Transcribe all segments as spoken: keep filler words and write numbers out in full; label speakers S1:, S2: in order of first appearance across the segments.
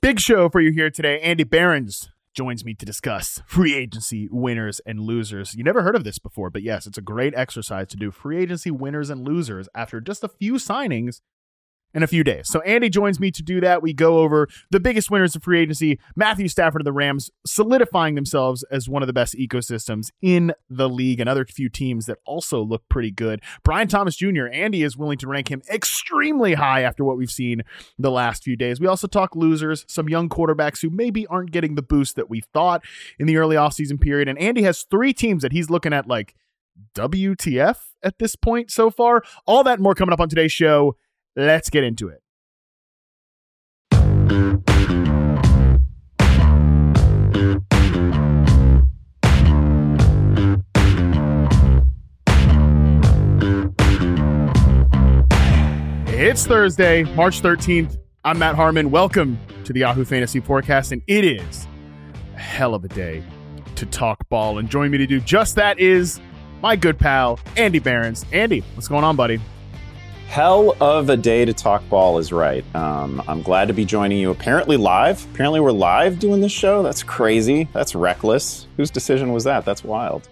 S1: Big show for you here today. Andy Behrens joins me to discuss free agency winners and losers. You never heard of this before, but yes, it's a great exercise to do free agency winners and losers after just a few signings in a few days. So Andy joins me to do that. We go over the biggest winners of free agency. Matthew Stafford of the Rams solidifying themselves as one of the best ecosystems in the league. Another few teams that also look pretty good. Brian Thomas Junior Andy is willing to rank him extremely high after what we've seen the last few days. We also talk losers, some young quarterbacks who maybe aren't getting the boost that we thought in the early offseason period. And Andy has three teams that he's looking at like W T F at this point so far. All that and more coming up on today's show. Let's get into it. It's Thursday, March thirteenth. I'm Matt Harmon. Welcome to the Yahoo Fantasy Forecast, and it is a hell of a day to talk ball. And joining me to do just that is my good pal, Andy Behrens. Andy, what's going on, buddy?
S2: Hell of a day to talk ball is right. Um, I'm glad to be joining you apparently live. Apparently we're live doing this show. That's crazy. That's reckless. Whose decision was that? That's wild.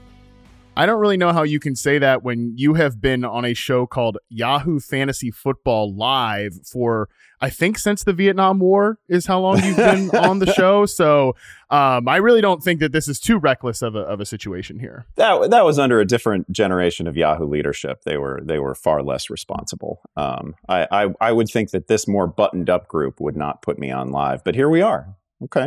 S1: I don't really know how you can say that when you have been on a show called Yahoo Fantasy Football Live for, I think, since the Vietnam War is how long you've been on the show. So um, I really don't think that this is too reckless of a of a situation here.
S2: That that was under a different generation of Yahoo leadership. They were they were far less responsible. Um, I, I I would think that this more buttoned up group would not put me on live, but here we are. Okay.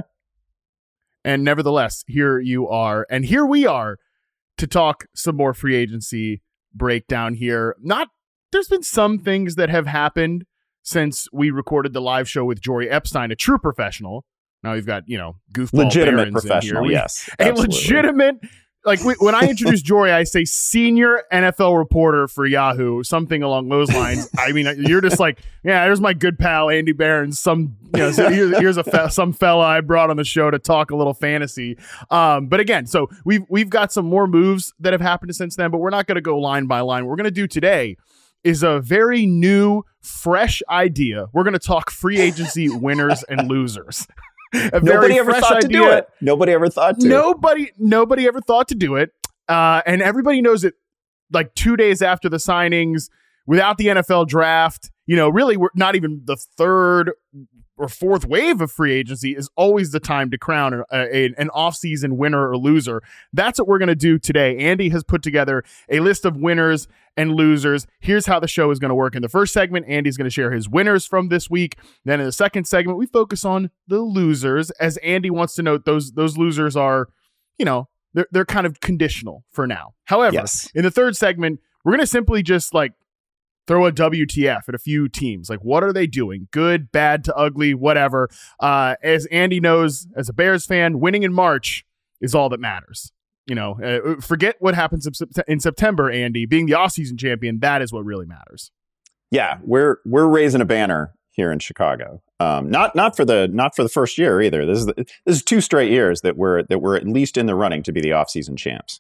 S1: And nevertheless, here you are, and here we are to talk some more free agency breakdown here. Not there's been some things that have happened since we recorded the live show with Jory Epstein, a true professional. Now we've got, you know, goofball
S2: legitimate
S1: Barons
S2: professional,
S1: in here.
S2: yes.
S1: A
S2: absolutely.
S1: legitimate, like we, when I introduce Jory, I say senior N F L reporter for Yahoo, something along those lines. I mean, you're just like, yeah, there's my good pal Andy Behrens. Some, you know, so here's, here's a fe- some fella I brought on the show to talk a little fantasy. Um, but again, so we've we've got some more moves that have happened since then, but we're not going to go line by line. What we're going to do today is a very new, fresh idea. We're going to talk free agency winners and losers. A
S2: Nobody ever thought idea. to do it. Nobody ever thought to.
S1: Nobody, nobody ever thought to do it. Uh, and everybody knows it like two days after the signings, without the N F L draft, you know, really we're not even the third or fourth wave of free agency is always the time to crown a, a, an off-season winner or loser. That's what we're going to do today. Andy has put together a list of winners and losers. Here's how the show is going to work. In the first segment, Andy's going to share his winners from this week. Then in the second segment, we focus on the losers. As Andy wants to note, those those losers are, you know, they're, they're kind of conditional for now. However,
S2: yes. In
S1: the third segment, we're going to simply just like throw a W T F at a few teams. Like, what are they doing? Good, bad to ugly, whatever. Uh, as Andy knows, as a Bears fan, winning in March is all that matters. You know, uh, forget what happens in, in September, Andy. Being the offseason champion, that is what really matters.
S2: Yeah, we're we're raising a banner here in Chicago. Um, not not for the not for the first year either. This is the, this is two straight years that we're that we're at least in the running to be the offseason champs.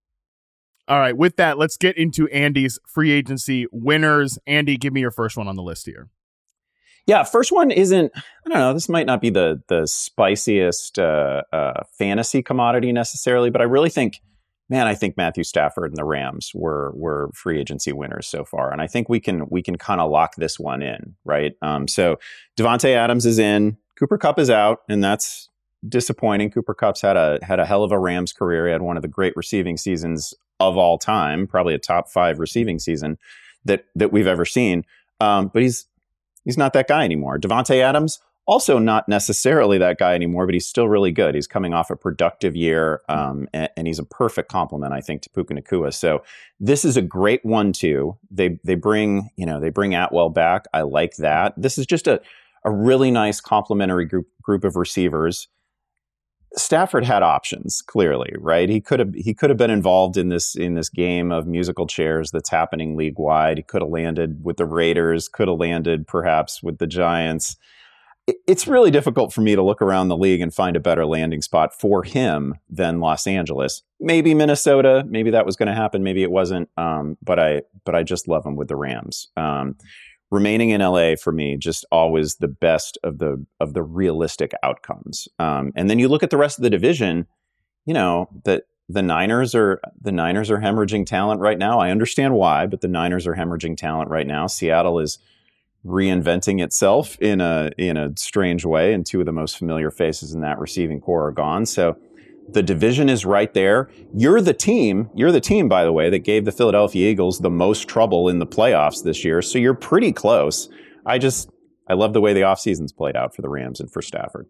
S1: All right, with that, let's get into Andy's free agency winners. Andy, give me your first one on the list here.
S2: Yeah, first one isn't, I don't know, this might not be the the spiciest uh, uh, fantasy commodity necessarily, but I really think, man, I think Matthew Stafford and the Rams were were free agency winners so far. And I think we can we can kind of lock this one in, right? Um, so Davante Adams is in, Cooper Kupp is out, and that's disappointing. Cooper Kupp's had a had a hell of a Rams career. He had one of the great receiving seasons of all time, probably a top five receiving season that that we've ever seen. Um, but he's he's not that guy anymore. Davante Adams, also not necessarily that guy anymore, but he's still really good. He's coming off a productive year, um, and, and he's a perfect complement, I think, to Puka Nacua. So this is a great one too. They they bring you know they bring Atwell back. I like that. This is just a a really nice complementary group group of receivers. Stafford had options, clearly, right? He could have he could have been involved in this in this game of musical chairs that's happening league wide. He could have landed with the Raiders, could have landed perhaps with the Giants. It's really difficult for me to look around the league and find a better landing spot for him than Los Angeles. Maybe Minnesota, maybe that was going to happen, maybe it wasn't. Um, but I but I just love him with the Rams. Um, remaining in L A for me, just always the best of the of the realistic outcomes. Um, and then you look at the rest of the division, you know, that the Niners are the Niners are hemorrhaging talent right now. I understand why, but the Niners are hemorrhaging talent right now. Seattle is reinventing itself in a in a strange way, and two of the most familiar faces in that receiving core are gone. So the division is right there. You're the team, you're the team, by the way, that gave the Philadelphia Eagles the most trouble in the playoffs this year. So you're pretty close. I just, I love the way the offseason's played out for the Rams and for Stafford.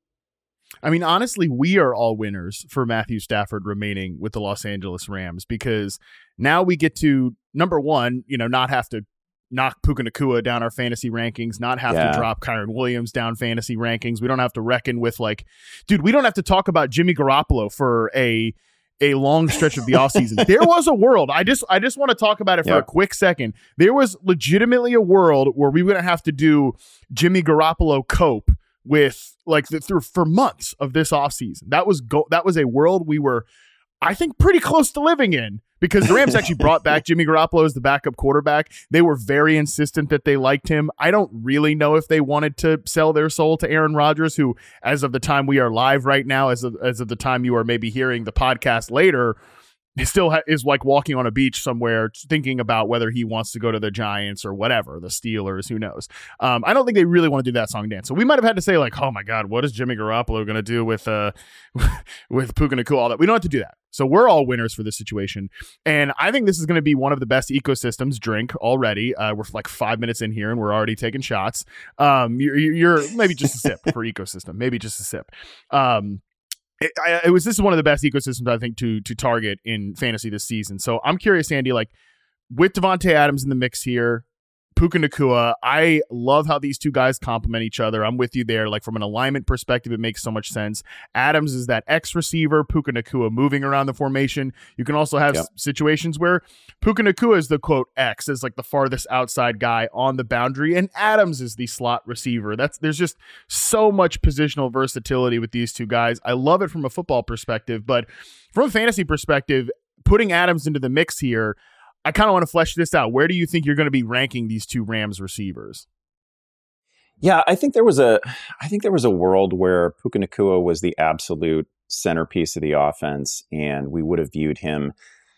S1: I mean, honestly, we are all winners for Matthew Stafford remaining with the Los Angeles Rams, because now we get to, number one, you know, not have to knock Puka Nacua down our fantasy rankings, not have
S2: Yeah.
S1: to drop Kyren Williams down fantasy rankings. We don't have to reckon with, like, dude, we don't have to talk about Jimmy Garoppolo for a a long stretch of the offseason. There was a world. I just I just want to talk about it for
S2: Yep.
S1: a quick second. There was legitimately a world where we were going to have to do Jimmy Garoppolo cope with, like, the, through for months of this offseason. That was go that was a world we were, I think, pretty close to living in, because the Rams actually brought back Jimmy Garoppolo as the backup quarterback. They were very insistent that they liked him. I don't really know if they wanted to sell their soul to Aaron Rodgers, who, as of the time we are live right now, as of, as of the time you are maybe hearing the podcast later, he still ha- is like walking on a beach somewhere thinking about whether he wants to go to the Giants or whatever, the Steelers, who knows. Um, I don't think they really want to do that song dance. So we might have had to say, like, oh my God, what is Jimmy Garoppolo going to do with uh, with Puka Nacua, all that. We don't have to do that. So we're all winners for this situation. And I think this is going to be one of the best ecosystems. Drink already. Uh, we're like five minutes in here and we're already taking shots. Um, you're, you're maybe just a sip for ecosystem, maybe just a sip. Um, It, I, it was this is one of the best ecosystems, I think, to to target in fantasy this season. So I'm curious, Andy, like, with Devontae Adams in the mix here, Puka Nacua, I love how these two guys complement each other. I'm with you there. Like, from an alignment perspective, it makes so much sense. Adams is that X receiver, Puka Nacua moving around the formation. You can also have
S2: Yep.
S1: s- situations where Puka Nacua is the, quote, X, is like the farthest outside guy on the boundary, and Adams is the slot receiver. That's There's just so much positional versatility with these two guys. I love it from a football perspective, but from a fantasy perspective, putting Adams into the mix here, I kind of want to flesh this out. Where do you think you're going to be ranking these two Rams receivers?
S2: Yeah, I think there was a I think there was a world where Puka Nacua was the absolute centerpiece of the offense, and we would have viewed him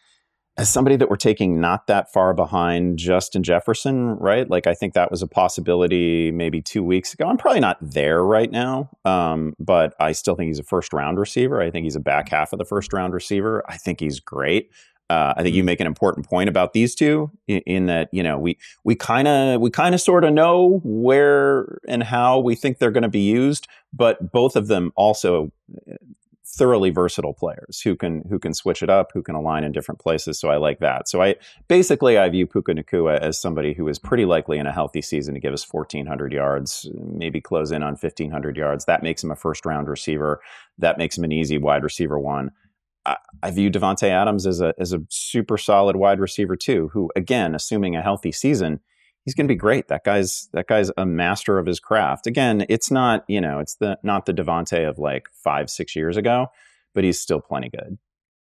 S2: as somebody that we're taking not that far behind Justin Jefferson, right? Like, I think that was a possibility maybe two weeks ago. I'm probably not there right now, um, but I still think he's a first round receiver. I think he's a back half of the first round receiver. I think he's great. Uh, I think you make an important point about these two in, in that, you know, we we kind of we kind of sort of know where and how we think they're going to be used, but both of them also thoroughly versatile players who can who can switch it up, who can align in different places. So I like that. So I basically I view Puka Nacua as somebody who is pretty likely in a healthy season to give us fourteen hundred yards, maybe close in on fifteen hundred yards. That makes him a first round receiver. That makes him an easy wide receiver one. I view Devontae Adams as a as a super solid wide receiver too, who, again, assuming a healthy season, he's going to be great. That guy's that guy's a master of his craft. Again, it's not, you know, it's the not the Devontae of like five, six years ago, but he's still plenty good.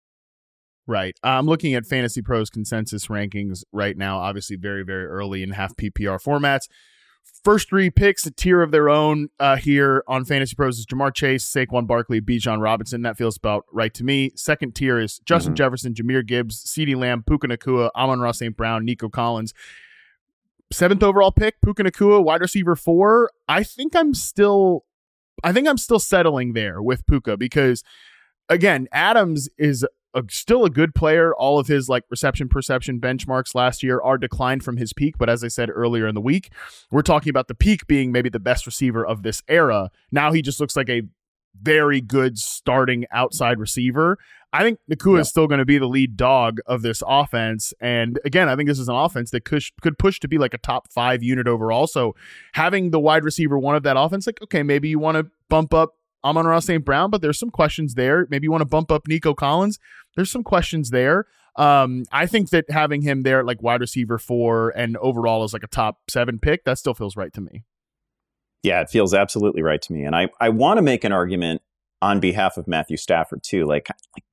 S1: Right. I'm looking at Fantasy Pros consensus rankings right now, obviously very, very early in half P P R formats. First three picks, a tier of their own uh, here on Fantasy Pros is Jamar Chase, Saquon Barkley, Bijan Robinson. That feels about right to me. Second tier is Justin mm-hmm. Jefferson, Jahmyr Gibbs, CeeDee Lamb, Puka Nacua, Amon-Ra Saint Brown, Nico Collins. Seventh overall pick, Puka Nacua, wide receiver four. I think I'm still, I think I'm still settling there with Puka because, again, Adams is a, still a good player. All of his like reception perception benchmarks last year are declined from his peak. But as I said earlier in the week, we're talking about the peak being maybe the best receiver of this era. Now he just looks like a very good starting outside receiver. I think Nacua yep. is still going to be the lead dog of this offense. And again, I think this is an offense that could, could push to be like a top five unit overall. So having the wide receiver one of that offense, like, okay, maybe you want to bump up Amon-Ra Saint Brown, but there's some questions there. Maybe you want to bump up Nico Collins. There's some questions there. Um, I think that having him there at like wide receiver four and overall as like a top seven pick, that still feels right to me.
S2: Yeah, it feels absolutely right to me. And I, I want to make an argument on behalf of Matthew Stafford too. Like, like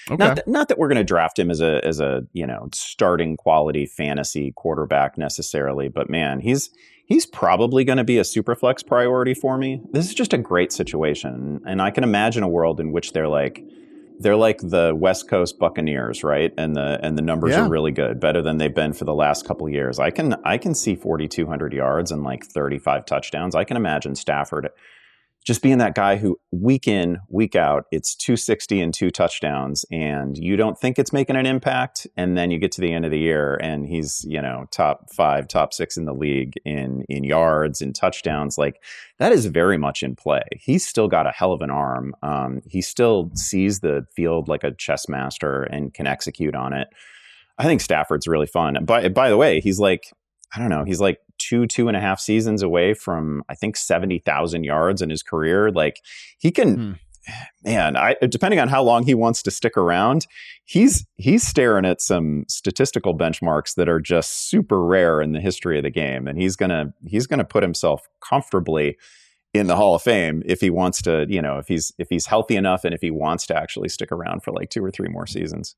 S1: Okay.
S2: Not that, not that we're going to draft him as a as a you know starting quality fantasy quarterback necessarily, but man, he's he's probably going to be a super flex priority for me. This is just a great situation, and I can imagine a world in which they're like they're like the West Coast Buccaneers, right? And the and the numbers
S1: Yeah.
S2: are really good, better than they've been for the last couple of years. I can I can see forty-two hundred yards and like thirty-five touchdowns. I can imagine Stafford just being that guy who week in, week out, it's two sixty and two touchdowns, and you don't think it's making an impact. And then you get to the end of the year and he's, you know, top five, top six in the league in, in yards and touchdowns. Like, that is very much in play. He's still got a hell of an arm. Um, he still sees the field like a chess master and can execute on it. I think Stafford's really fun. And by, by the way, he's like, I don't know, he's like two, two and a half seasons away from, I think, seventy thousand yards in his career. Like, he can, hmm. man, I, depending on how long he wants to stick around, he's he's staring at some statistical benchmarks that are just super rare in the history of the game. And he's gonna he's gonna put himself comfortably in the Hall of Fame if he wants to, you know, if he's if he's healthy enough and if he wants to actually stick around for like two or three more seasons.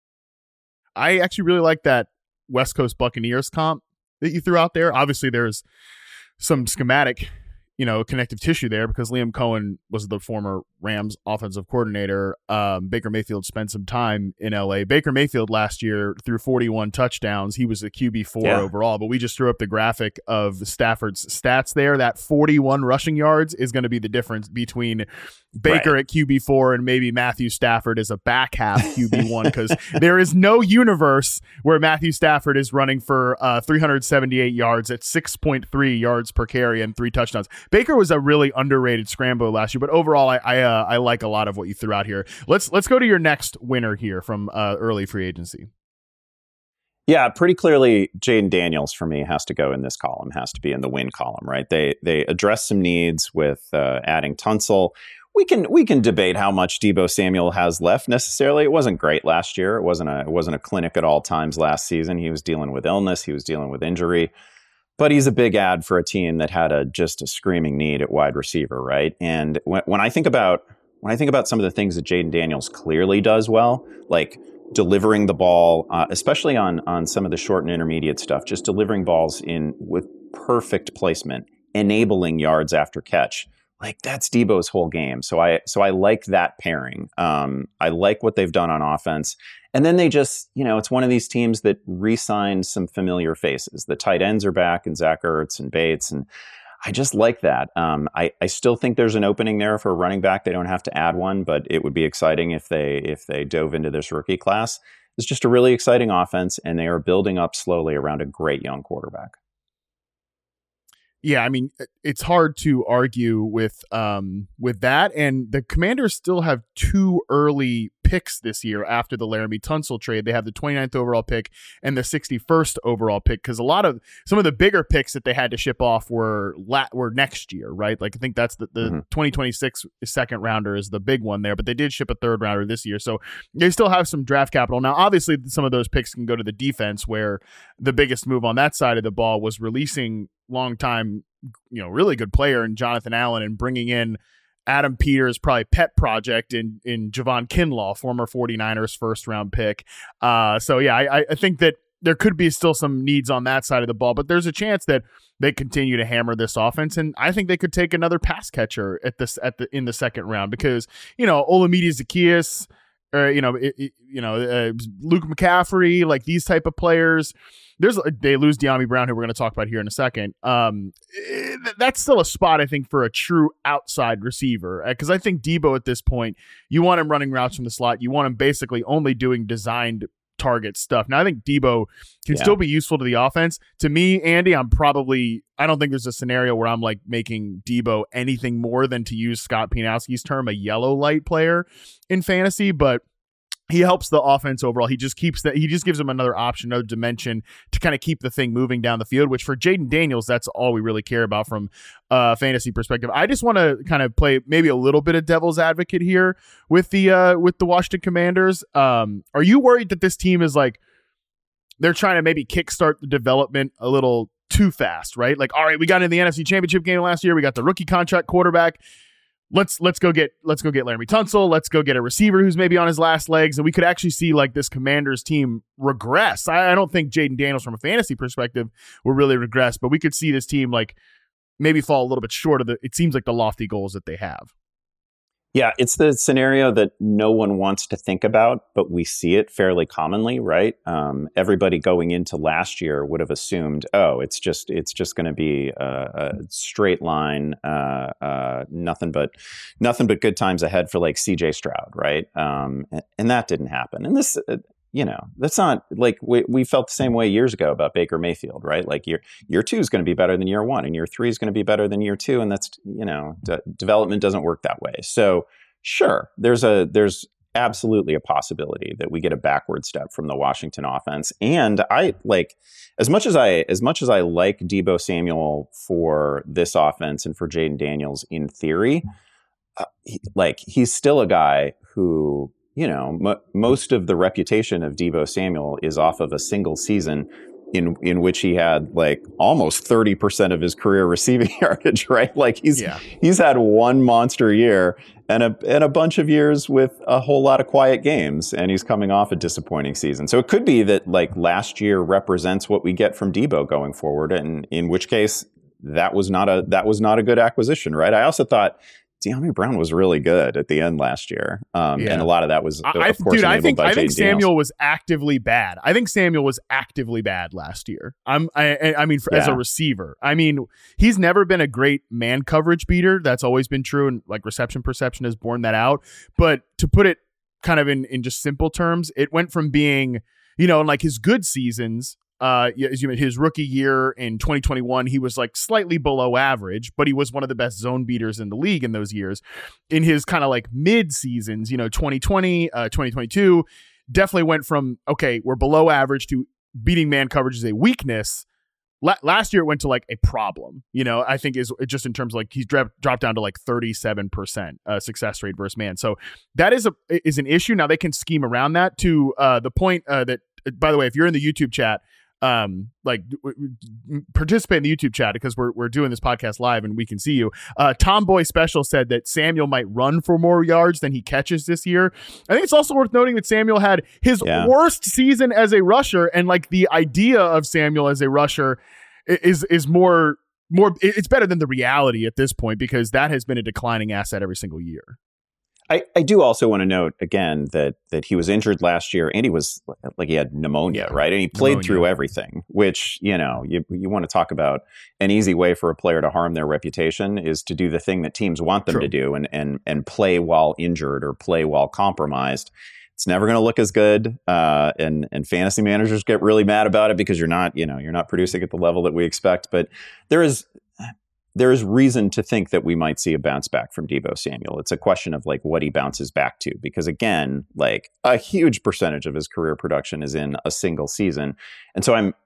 S1: I actually really like that West Coast Buccaneers comp that you threw out there. Obviously, there's some schematic, you know, connective tissue there because Liam Cohen was the former Rams offensive coordinator. Um, Baker Mayfield spent some time in L A. Baker Mayfield last year threw forty-one touchdowns. He was a Q B four yeah. overall, but we just threw up the graphic of Stafford's stats there. That forty-one rushing yards is going to be the difference between Baker right. at Q B four and maybe Matthew Stafford as a back half Q B one, because there is no universe where Matthew Stafford is running for uh, three hundred seventy-eight yards at six point three yards per carry and three touchdowns. Baker was a really underrated scrambler last year, but overall, I I, uh, I like a lot of what you threw out here. Let's let's go to your next winner here from uh, early free agency.
S2: Yeah, pretty clearly, Jayden Daniels for me has to go in this column, has to be in the win column, right? They they address some needs with uh, adding Tunsil. We can we can debate how much Deebo Samuel has left necessarily. It wasn't great last year. It wasn't a it wasn't a clinic at all times last season. He was dealing with illness. He was dealing with injury. But he's a big ad for a team that had a just a screaming need at wide receiver, right? And when, when I think about when I think about some of the things that Jayden Daniels clearly does well, like delivering the ball, uh, especially on on some of the short and intermediate stuff, just delivering balls in with perfect placement, enabling yards after catch. Like, that's Deebo's whole game. So I so I like that pairing. Um, I like what they've done on offense. And then they just, you know, it's one of these teams that re-signed some familiar faces. The tight ends are back, and Zach Ertz and Bates. And I just like that. Um, I, I still think there's an opening there for a running back. They don't have to add one, but it would be exciting if they if they dove into this rookie class. It's just a really exciting offense, and they are building up slowly around a great young quarterback.
S1: Yeah, I mean, it's hard to argue with um, with that. And the Commanders still have two early picks this year after the Laramie Tunsil trade. They have the twenty-ninth overall pick and the sixty-first overall pick, because a lot of some of the bigger picks that they had to ship off were la- were next year, right? Like, I think that's the, the mm-hmm. twenty twenty-six second rounder is the big one there, but they did ship a third rounder this year. So they still have some draft capital. Now, obviously, some of those picks can go to the defense, where the biggest move on that side of the ball was releasing long-time, you know, really good player in Jonathan Allen and bringing in Adam Peters' probably pet project in in Javon Kinlaw, former forty-niners first round pick. Uh, so yeah, I, I think that there could be still some needs on that side of the ball, but there's a chance that they continue to hammer this offense, and I think they could take another pass catcher at this at the in the second round, because, you know, Olamide Zaccheaus, or you know, it, it, you know, uh, Luke McCaffrey, like these type of players. There's they lose De'Ami Brown, who we're going to talk about here in a second. Um, it, that's still a spot, I think, for a true outside receiver, because I think Deebo at this point, you want him running routes from the slot. You want him basically only doing designed target stuff. Now, I think Deebo can yeah. still be useful to the offense. To me, Andy, I'm probably I don't think there's a scenario where I'm like making Deebo anything more than, to use Scott Pianowski's term, a yellow light player in fantasy, but he helps the offense overall. He just keeps that. He just gives them another option, another dimension to kind of keep the thing moving down the field, which for Jayden Daniels, that's all we really care about from a fantasy perspective. I just want to kind of play maybe a little bit of devil's advocate here with the uh, with the Washington Commanders. Um, are you worried that this team is like, they're trying to maybe kickstart the development a little too fast, right? Like, all right, we got into the N F C Championship game last year. We got the rookie contract quarterback. let's let's go get let's go get Laremy Tunsil. Let's go get a receiver who's maybe on his last legs, and we could actually see like this Commanders team regress. I, I don't think Jayden Daniels from a fantasy perspective will really regress, but we could see this team like maybe fall a little bit short of the. It seems like the lofty goals that they have.
S2: Yeah, it's the scenario that no one wants to think about, but we see it fairly commonly, right? Um, everybody going into last year would have assumed, oh, it's just it's just going to be a, a straight line, uh, uh, nothing but nothing but good times ahead for like C J Stroud, right? Um, and, and that didn't happen. And this, uh, you know, that's not like we, we felt the same way years ago about Baker Mayfield, right? Like year year two is going to be better than year one, and year three is going to be better than year two, and that's, you know, d- development doesn't work that way. So sure, there's a there's absolutely a possibility that we get a backward step from the Washington offense. And I like as much as I as much as I like Deebo Samuel for this offense and for Jayden Daniels in theory, uh, he, like he's still a guy who, you know, m- most of the reputation of Deebo Samuel is off of a single season in in which he had like almost thirty percent of his career receiving yardage, right? Like he's
S1: yeah.
S2: he's had one monster year and a and a bunch of years with a whole lot of quiet games, and he's coming off a disappointing season. So it could be that like last year represents what we get from Deebo going forward, and in which case that was not a that was not a good acquisition, right? I also thought De'Ami Brown was really good at the end last year, um, yeah. and a lot of that was, of
S1: I,
S2: course,
S1: dude. I think
S2: by
S1: I think
S2: Jayden
S1: Samuel
S2: Daniels.
S1: was actively bad. I think Samuel was actively bad last year. I'm, I, I mean, for,
S2: yeah.
S1: as a receiver, I mean, he's never been a great man coverage beater. That's always been true, and like reception perception has borne that out. But to put it kind of in in just simple terms, it went from being, you know, in like his good seasons. Uh, as you his rookie year in twenty twenty-one, he was like slightly below average, but he was one of the best zone beaters in the league in those years. In his kind of like mid seasons, you know, twenty twenty, uh, twenty twenty-two, definitely went from, okay, we're below average to beating man coverage is a weakness. La- last year it went to like a problem, you know, I think is just in terms of like he's dra- dropped down to like thirty-seven percent uh, success rate versus man. So that is a, is an issue. Now they can scheme around that to uh, the point uh, that, by the way, if you're in the YouTube chat, um like w- w- participate in the YouTube chat because we're we're doing this podcast live and we can see you. uh Tomboy Special said that Samuel might run for more yards than he catches this year. I think it's also worth noting that Samuel had his yeah. worst season as a rusher, and like the idea of Samuel as a rusher is is more more it's better than the reality at this point, because that has been a declining asset every single year.
S2: I, I do also want to note again that that he was injured last year, and he was like he had pneumonia, right? And he played pneumonia. through everything, which, you know, you you want to talk about an easy way for a player to harm their reputation is to do the thing that teams want them
S1: True.
S2: to do, and and and play while injured or play while compromised. It's never going to look as good, uh, and and fantasy managers get really mad about it because you're not, you know, you're not producing at the level that we expect. But there is. There is reason to think that we might see a bounce back from Deebo Samuel. It's a question of like what he bounces back to, because again, like a huge percentage of his career production is in a single season. And so I'm,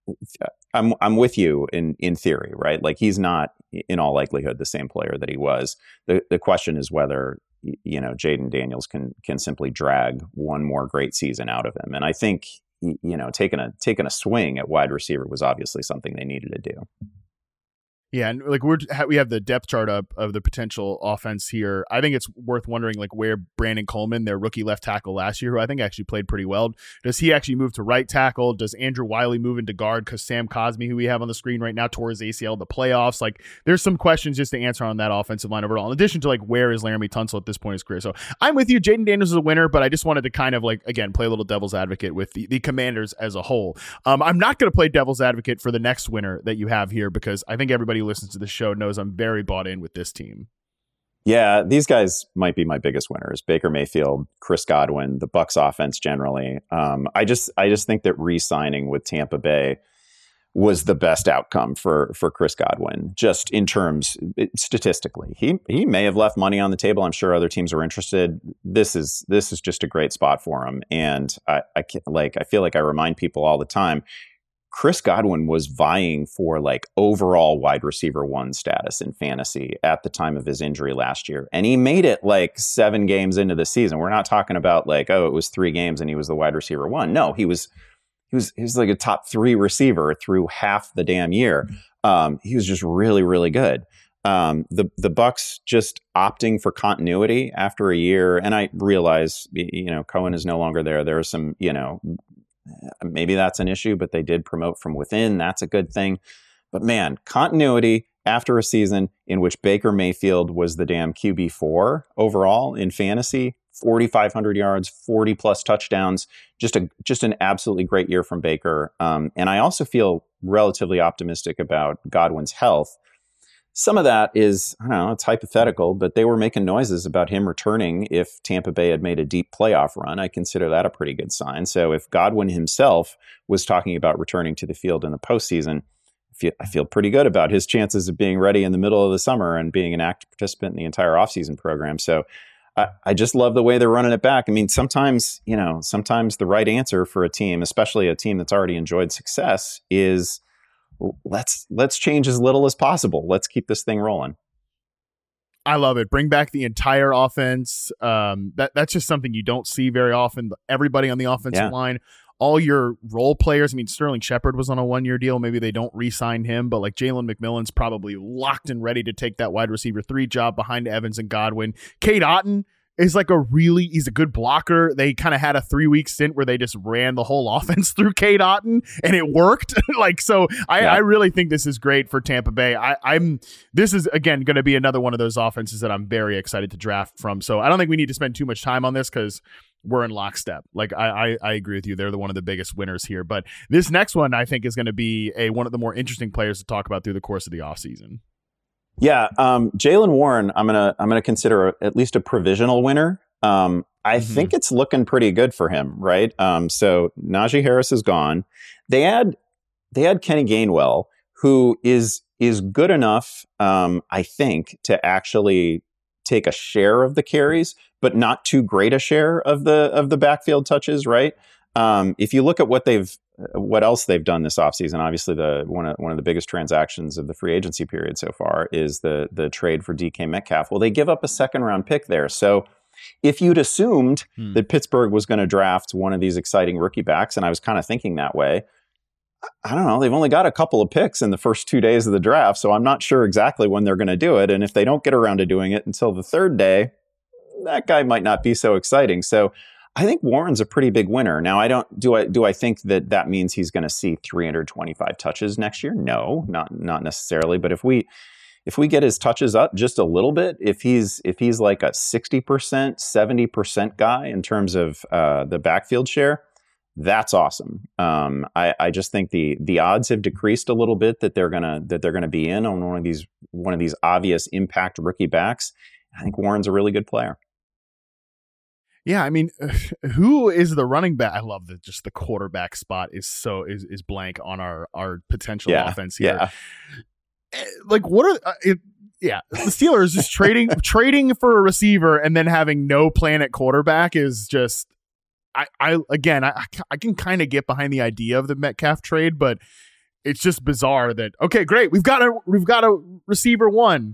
S2: I'm, I'm with you in, in theory, right? Like he's not in all likelihood the same player that he was. The the question is whether, you know, Jayden Daniels can, can simply drag one more great season out of him. And I think, you know, taking a, taking a swing at wide receiver was obviously something they needed to do.
S1: Yeah, and like we're we have the depth chart up of the potential offense here. I think it's worth wondering like where Brandon Coleman, their rookie left tackle last year, who I think actually played pretty well, does he actually move to right tackle? Does Andrew Wiley move into guard? Because Sam Cosmi, who we have on the screen right now, tore his A C L in the playoffs. Like there's some questions just to answer on that offensive line overall. In addition to like where is Laremy Tunsil at this point in his career? So I'm with you. Jayden Daniels is a winner, but I just wanted to kind of like again play a little devil's advocate with the, the Commanders as a whole. Um, I'm not going to play devil's advocate for the next winner that you have here because I think everybody who listens to the show knows I'm very bought in with this team.
S2: Yeah, these guys might be my biggest winners. Baker Mayfield, Chris Godwin, the Bucs offense generally. Um, I just I just think that re-signing with Tampa Bay was the best outcome for for Chris Godwin, just in terms statistically. He he may have left money on the table. I'm sure other teams are interested. This is this is just a great spot for him. And I, I like I feel like I remind people all the time, Chris Godwin was vying for like overall wide receiver one status in fantasy at the time of his injury last year. And he made it like seven games into the season. We're not talking about like, oh, it was three games and he was the wide receiver one. No, he was, he was, he was like a top three receiver through half the damn year. Um, he was just really, really good. Um, the the Bucks just opting for continuity after a year, and I realize you know Cohen is no longer there. There are some you know maybe that's an issue, but they did promote from within. That's a good thing. But man, continuity after a season in which Baker Mayfield was the damn Q B four overall in fantasy, forty-five hundred yards, forty plus touchdowns, just a just an absolutely great year from Baker. Um, and I also feel relatively optimistic about Godwin's health. Some of that is, I don't know, it's hypothetical, but they were making noises about him returning if Tampa Bay had made a deep playoff run. I consider that a pretty good sign. So if Godwin himself was talking about returning to the field in the postseason, I feel, I feel pretty good about his chances of being ready in the middle of the summer and being an active participant in the entire offseason program. So I, I just love the way they're running it back. I mean, sometimes, you know, sometimes the right answer for a team, especially a team that's already enjoyed success, is let's let's change as little as possible. Let's keep this thing rolling.
S1: I love it. Bring back the entire offense. Um, that that's just something you don't see very often. Everybody on the offensive
S2: Yeah.
S1: line, all your role players. I mean, Sterling Shepard was on a one-year deal. Maybe they don't re-sign him, but like Jalen McMillan's probably locked and ready to take that wide receiver three job behind Evans and Godwin. Cade Otton is like a really, he's a good blocker. They kind of had a three week stint where they just ran the whole offense through Cade Otton and it worked. like, so I, yeah. I really think this is great for Tampa Bay. I, I'm, this is again, going to be another one of those offenses that I'm very excited to draft from. So I don't think we need to spend too much time on this because we're in lockstep. Like I, I, I agree with you. They're the one of the biggest winners here, but this next one I think is going to be a, one of the more interesting players to talk about through the course of the offseason.
S2: Yeah, um, Jaylen Warren, I'm gonna I'm gonna consider a, at least a provisional winner. Um, I mm-hmm. think it's looking pretty good for him, right? Um, so Najee Harris is gone. They had they had Kenny Gainwell, who is is good enough, um, I think, to actually take a share of the carries, but not too great a share of the of the backfield touches, right? Um, if you look at what they've what else they've done this offseason, obviously the one of one of the biggest transactions of the free agency period so far is the the trade for D K Metcalf. Well, they give up a second round pick there. So if you'd assumed hmm. that Pittsburgh was going to draft one of these exciting rookie backs, and I was kind of thinking that way, I don't know, they've only got a couple of picks in the first two days of the draft, so I'm not sure exactly when they're going to do it. And if they don't get around to doing it until the third day, that guy might not be so exciting. So I think Warren's a pretty big winner. Now, I don't do I do I think that that means he's going to see three hundred twenty-five touches next year? No, not not necessarily. But if we if we get his touches up just a little bit, if he's if he's like a sixty percent, seventy percent guy in terms of uh, the backfield share, that's awesome. Um, I, I just think the the odds have decreased a little bit that they're gonna that they're gonna be in on one of these one of these obvious impact rookie backs. I think Warren's a really good player.
S1: Yeah, I mean, who is the running back? I love that just the quarterback spot is so is is blank on our our potential
S2: yeah,
S1: offense here.
S2: Yeah.
S1: Like, what are uh, it, yeah, the Steelers just trading trading for a receiver and then having no plan at quarterback is just I I again I I can kind of get behind the idea of the Metcalf trade, but it's just bizarre that okay, great, we've got a we've got a receiver one.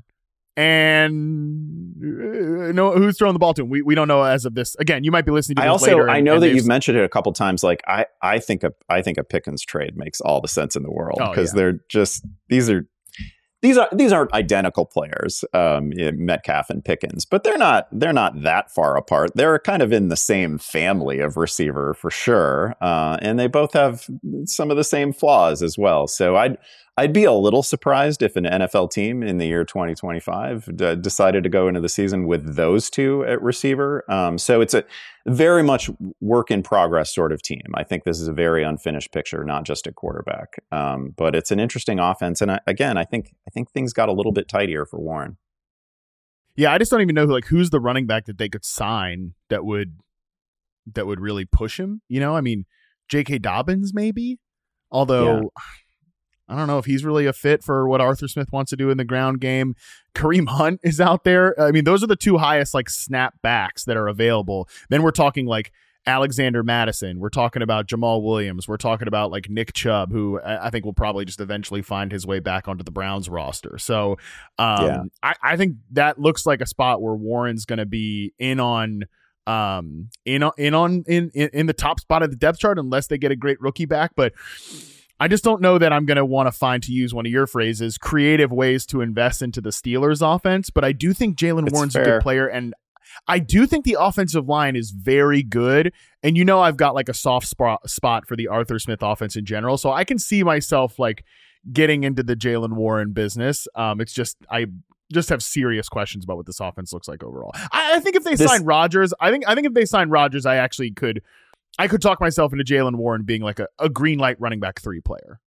S1: And uh, no, who's throwing the ball to him? We we don't know as of this. Again, you might be listening to this
S2: I also
S1: later.
S2: I
S1: and,
S2: know
S1: and
S2: that you've mentioned it a couple times. Like I I think a I think a Pickens trade makes all the sense in the world because oh, yeah. they're just these are these are these aren't identical players, um, Metcalf and Pickens, but they're not they're not that far apart. They're kind of in the same family of receiver for sure, uh, and they both have some of the same flaws as well. So I'd. I'd be a little surprised if an N F L team in the year twenty twenty-five d- decided to go into the season with those two at receiver. Um, so it's a very much work in progress sort of team. I think this is a very unfinished picture, not just at quarterback. Um, but it's an interesting offense. And I, again, I think I think things got a little bit tidier for Warren.
S1: Yeah, I just don't even know who, like who's the running back that they could sign that would that would really push him. You know, I mean, J K. Dobbins maybe, although. Yeah. I don't know if he's really a fit for what Arthur Smith wants to do in the ground game. Kareem Hunt is out there. I mean, those are the two highest like snap backs that are available. Then we're talking like Alexander Madison. We're talking about Jamal Williams. We're talking about like Nick Chubb, who I think will probably just eventually find his way back onto the Browns roster. So um, yeah. I, I think that looks like a spot where Warren's going to be in on um in on in on in, in in the top spot of the depth chart unless they get a great rookie back. But I just don't know that I'm going to want to find, to use one of your phrases, creative ways to invest into the Steelers offense. But I do think Jaylen Warren's fair. a good player. And I do think the offensive line is very good. And you know, I've got like a soft spot spot for the Arthur Smith offense in general. So I can see myself like getting into the Jaylen Warren business. Um, it's just, I just have serious questions about what this offense looks like overall. I, I think if they this- sign Rodgers, I think, I think if they sign Rodgers, I actually could, I could talk myself into Jaylen Warren being like a, a green light running back three player.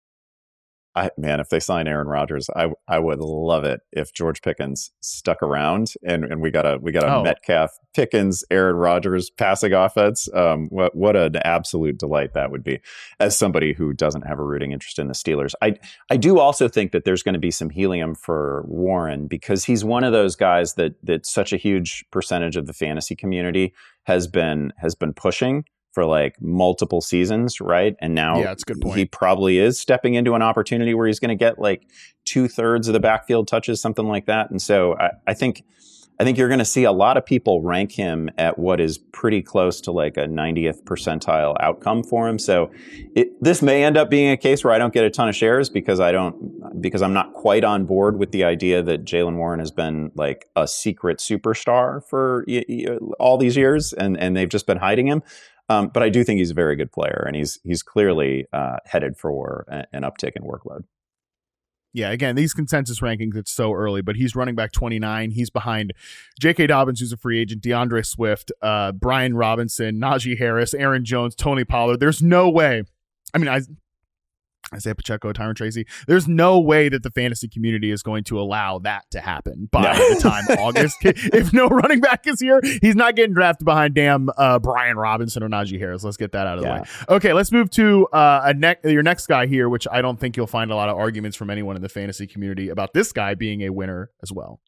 S2: I, man, if they sign Aaron Rodgers, I I would love it if George Pickens stuck around and, and we got a we got a oh. Metcalf, Pickens, Aaron Rodgers passing offense. Um, what what an absolute delight that would be. As somebody who doesn't have a rooting interest in the Steelers, I I do also think that there's going to be some helium for Warren because he's one of those guys that that such a huge percentage of the fantasy community has been has been pushing for like multiple seasons, right? And now
S1: yeah, that's a good point.
S2: He probably is stepping into an opportunity where he's going to get like two thirds of the backfield touches, something like that. And so I, I think I think you're going to see a lot of people rank him at what is pretty close to like a ninetieth percentile outcome for him. So it, this may end up being a case where I don't get a ton of shares because I don't because I'm not quite on board with the idea that Jaylen Warren has been like a secret superstar for y- y- all these years, and and they've just been hiding him. Um, but I do think he's a very good player, and he's he's clearly uh, headed for a, an uptick in workload.
S1: Yeah, again, these consensus rankings, it's so early, but he's running back twenty-nine. He's behind J K. Dobbins, who's a free agent, DeAndre Swift, uh, Brian Robinson, Najee Harris, Aaron Jones, Tony Pollard. There's no way. I mean, I. Isaiah Pacheco, Tyron Tracy. There's no way that the fantasy community is going to allow that to happen by no. the time August. If no running back is here, he's not getting drafted behind damn uh, Brian Robinson or Najee Harris. Let's get that out of yeah. the way. Okay, let's move to uh, a ne- your next guy here, which I don't think you'll find a lot of arguments from anyone in the fantasy community about this guy being a winner as well.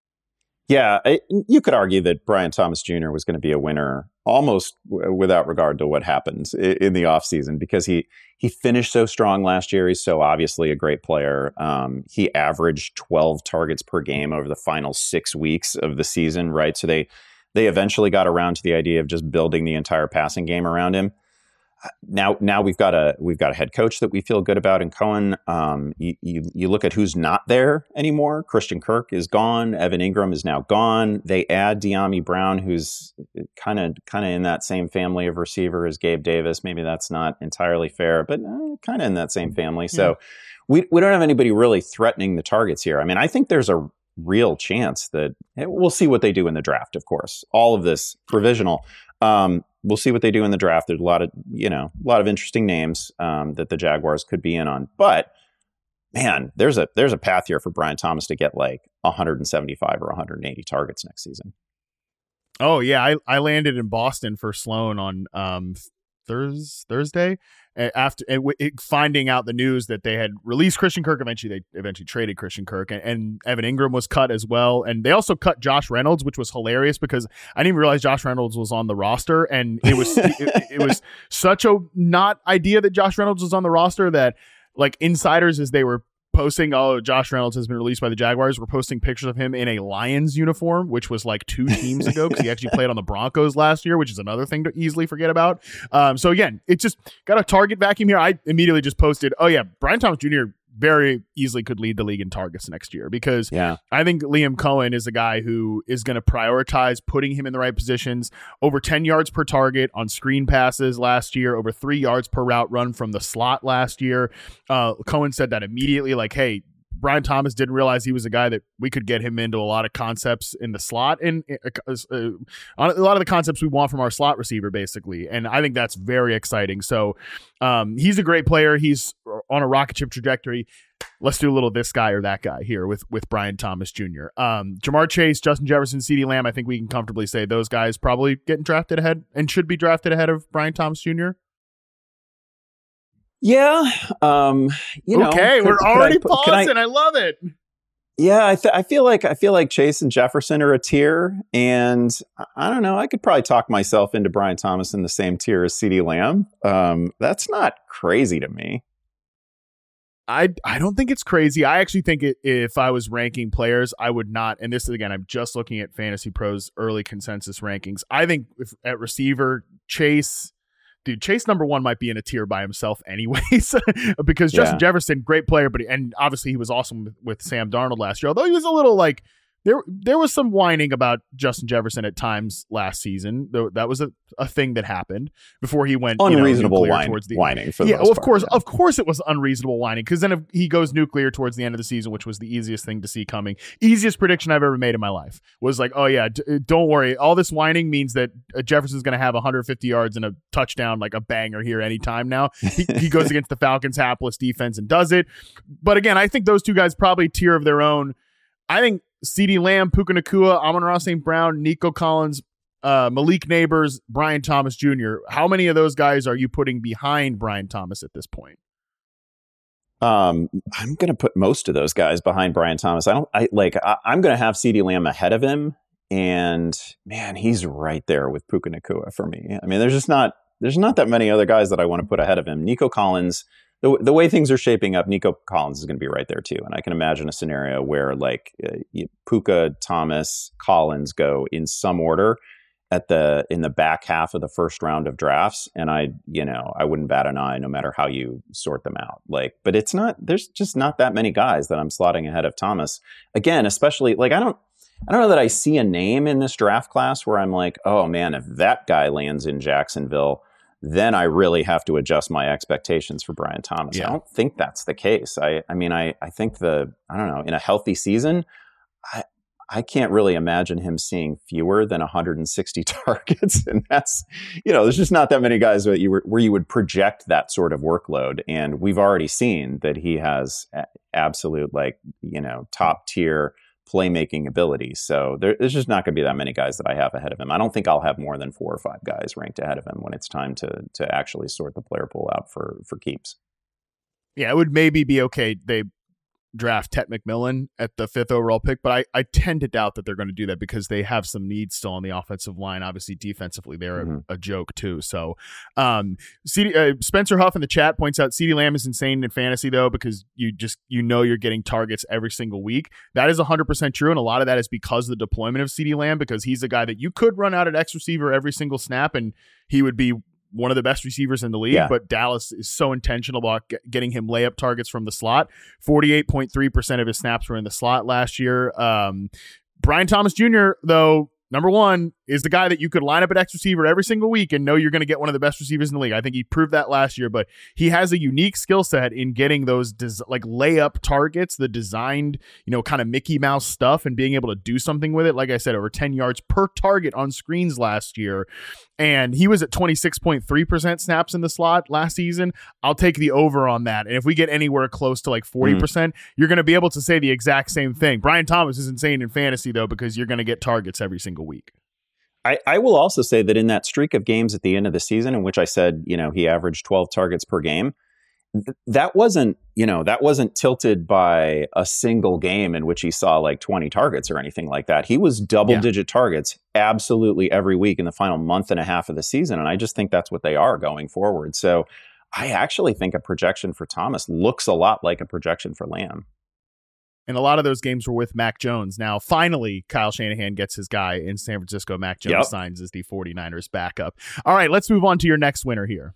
S2: Yeah, I, you could argue that Brian Thomas Junior was going to be a winner almost w- without regard to what happens in, in the offseason because he he finished so strong last year. He's so obviously a great player. Um, he averaged twelve targets per game over the final six weeks of the season, right? So they they eventually got around to the idea of just building the entire passing game around him. Now, now we've got a we've got a head coach that we feel good about in Cohen. Um, you, you you look at who's not there anymore. Christian Kirk is gone. Evan Ingram is now gone. They add De'Ami Brown, who's kind of kind of in that same family of receiver as Gabe Davis. Maybe that's not entirely fair, but uh, kind of in that same family. Yeah. So we we don't have anybody really threatening the targets here. I mean, I think there's a real chance that we'll see what they do in the draft. Of course, all of this provisional. Um, We'll see what they do in the draft. There's a lot of, you know, a lot of interesting names um, that the Jaguars could be in on. But man, there's a there's a path here for Brian Thomas to get like one hundred seventy-five or one hundred eighty targets next season.
S1: Oh yeah, I, I landed in Boston for Sloan on um, Thurs Thursday after it, it, finding out the news that they had released Christian Kirk. Eventually, they eventually traded Christian Kirk, and, and Evan Ingram was cut as well. And they also cut Josh Reynolds, which was hilarious because I didn't even realize Josh Reynolds was on the roster, and it was it, it was such a not idea that Josh Reynolds was on the roster that like insiders as they were posting, oh, Josh Reynolds has been released by the Jaguars, we're posting pictures of him in a Lions uniform, which was like two teams ago because he actually played on the Broncos last year, which is another thing to easily forget about. Um, so again, it just got a target vacuum here. I immediately just posted, oh yeah, Brian Thomas Junior very easily could lead the league in targets next year because
S2: yeah.
S1: I think Liam Cohen is a guy who is going to prioritize putting him in the right positions. Over ten yards per target on screen passes last year, over three yards per route run from the slot last year. Uh, Cohen said that immediately, like, hey, Brian Thomas didn't realize he was a guy that we could get him into a lot of concepts in the slot and uh, uh, a lot of the concepts we want from our slot receiver, basically. And I think that's very exciting. So um, he's a great player. He's on a rocket ship trajectory. Let's do a little this guy or that guy here with, with Brian Thomas Junior Um, Jamar Chase, Justin Jefferson, CeeDee Lamb. I think we can comfortably say those guys probably getting drafted ahead and should be drafted ahead of Brian Thomas Junior
S2: Yeah. Um, you know,
S1: okay,
S2: could,
S1: we're
S2: could
S1: already
S2: I,
S1: pausing.
S2: I,
S1: I love it.
S2: Yeah, I, th- I feel like I feel like Chase and Jefferson are a tier, and I don't know. I could probably talk myself into Brian Thomas in the same tier as CeeDee Lamb. Um, that's not crazy to me.
S1: I I don't think it's crazy. I actually think it, if I was ranking players, I would not. And this is again, I'm just looking at Fantasy Pros early consensus rankings. I think if, at receiver, Chase, dude, Chase number one might be in a tier by himself anyways, because Justin
S2: Yeah.
S1: Jefferson, great player, but and obviously he was awesome with, with Sam Darnold last year, although he was a little like, There there was some whining about Justin Jefferson at times last season. Though that was a, a thing that happened before he went
S2: unreasonable
S1: you know,
S2: whine,
S1: towards the
S2: whining. For the
S1: yeah,
S2: most
S1: well, of
S2: part,
S1: course,
S2: yeah.
S1: of course, it was unreasonable whining because then if he goes nuclear towards the end of the season, which was the easiest thing to see coming. Easiest prediction I've ever made in my life was like, oh yeah, d- don't worry, all this whining means that uh, Jefferson's going to have one hundred fifty yards and a touchdown, like a banger here anytime now. He, he goes against the Falcons' hapless defense and does it. But again, I think those two guys probably tier of their own. I think CeeDee Lamb, Puka Nacua, Amon-Ra Saint Brown, Nico Collins, uh, Malik Neighbors, Brian Thomas Junior How many of those guys are you putting behind Brian Thomas at this point?
S2: Um, I'm going to put most of those guys behind Brian Thomas. I don't, I like, I, I'm going to have CeeDee Lamb ahead of him. And man, he's right there with Puka Nacua for me. I mean, there's just not, there's not that many other guys that I want to put ahead of him. Nico Collins, The, the way things are shaping up, Nico Collins is going to be right there too. And I can imagine a scenario where like uh, you, Puka, Thomas, Collins go in some order at the in the back half of the first round of drafts. And I, you know, I wouldn't bat an eye no matter how you sort them out. Like, but it's not, there's just not that many guys that I'm slotting ahead of Thomas. Again, especially like I don't I don't know that I see a name in this draft class where I'm like, oh man, if that guy lands in Jacksonville, then I really have to adjust my expectations for Brian Thomas.
S1: Yeah.
S2: I don't think that's the case. I, I mean, I, I think the, I don't know, in a healthy season, I, I can't really imagine him seeing fewer than one hundred sixty targets. And that's, you know, there's just not that many guys that you were, where you would project that sort of workload. And we've already seen that he has absolute, like, you know, top tier playmaking ability. So there, there's just not going to be that many guys that I have ahead of him. I don't think I'll have more than four or five guys ranked ahead of him when it's time to to actually sort the player pool out for for keeps.
S1: Yeah, it would maybe be okay. They draft Ted McMillan at the fifth overall pick, but I, I tend to doubt that they're going to do that because they have some needs still on the offensive line. Obviously, defensively, they're mm-hmm. a, a joke too. So, um, C D, uh, Spencer Huff in the chat points out CeeDee Lamb is insane in fantasy though because you just you know you're getting targets every single week. That is one hundred percent true, and a lot of that is because of the deployment of CeeDee Lamb because he's a guy that you could run out at X receiver every single snap, and he would be one of the best receivers in the league, yeah. but Dallas is so intentional about get, getting him layup targets from the slot. forty-eight point three percent of his snaps were in the slot last year. Um, Brian Thomas Junior, though, number one, is the guy that you could line up at X receiver every single week and know you're going to get one of the best receivers in the league. I think he proved that last year, but he has a unique skill set in getting those des- like layup targets, the designed, you know, kind of Mickey Mouse stuff and being able to do something with it. Like I said, over ten yards per target on screens last year. And he was at twenty-six point three percent snaps in the slot last season. I'll take the over on that. And if we get anywhere close to like forty percent, mm-hmm. you're going to be able to say the exact same thing. Brian Thomas is insane in fantasy, though, because you're going to get targets every single week.
S2: I, I will also say that in that streak of games at the end of the season in which I said, you know, he averaged twelve targets per game, th- that wasn't, you know, that wasn't tilted by a single game in which he saw like twenty targets or anything like that. He was double yeah. digit targets absolutely every week in the final month and a half of the season. And I just think that's what they are going forward. So I actually think a projection for Thomas looks a lot like a projection for Lamb.
S1: And a lot of those games were with Mac Jones. Now, finally, Kyle Shanahan gets his guy in San Francisco. Mac Jones yep. signs as the 49ers backup. All right, let's move on to your next winner here.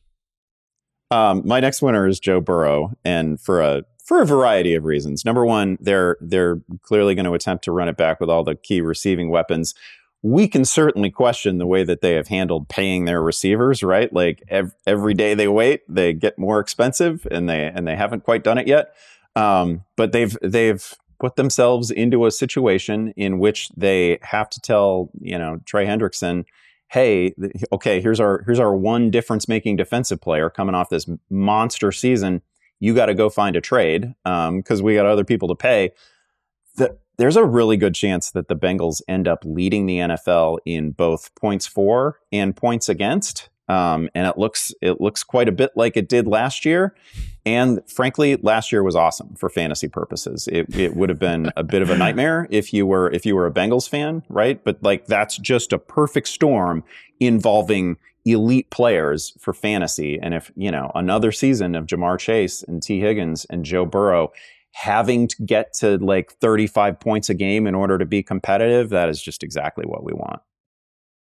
S2: Um, my next winner is Joe Burrow, and for a for a variety of reasons. Number one, they're they're clearly going to attempt to run it back with all the key receiving weapons. We can certainly question the way that they have handled paying their receivers, right? Like ev- every day they wait, they get more expensive, and they and they haven't quite done it yet. Um, but they've they've put themselves into a situation in which they have to tell, you know, Trey Hendrickson, hey, okay, here's our here's our one difference making defensive player coming off this monster season. You got to go find a trade because um, we got other people to pay. The, there's a really good chance that the Bengals end up leading the N F L in both points for and points against. Um, and it looks it looks quite a bit like it did last year. And frankly, last year was awesome for fantasy purposes. It it would have been a bit of a nightmare if you were if you were a Bengals fan, right? But like that's just a perfect storm involving elite players for fantasy. And if, you know, another season of Jamar Chase and T. Higgins and Joe Burrow having to get to like thirty-five points a game in order to be competitive, that is just exactly what we want.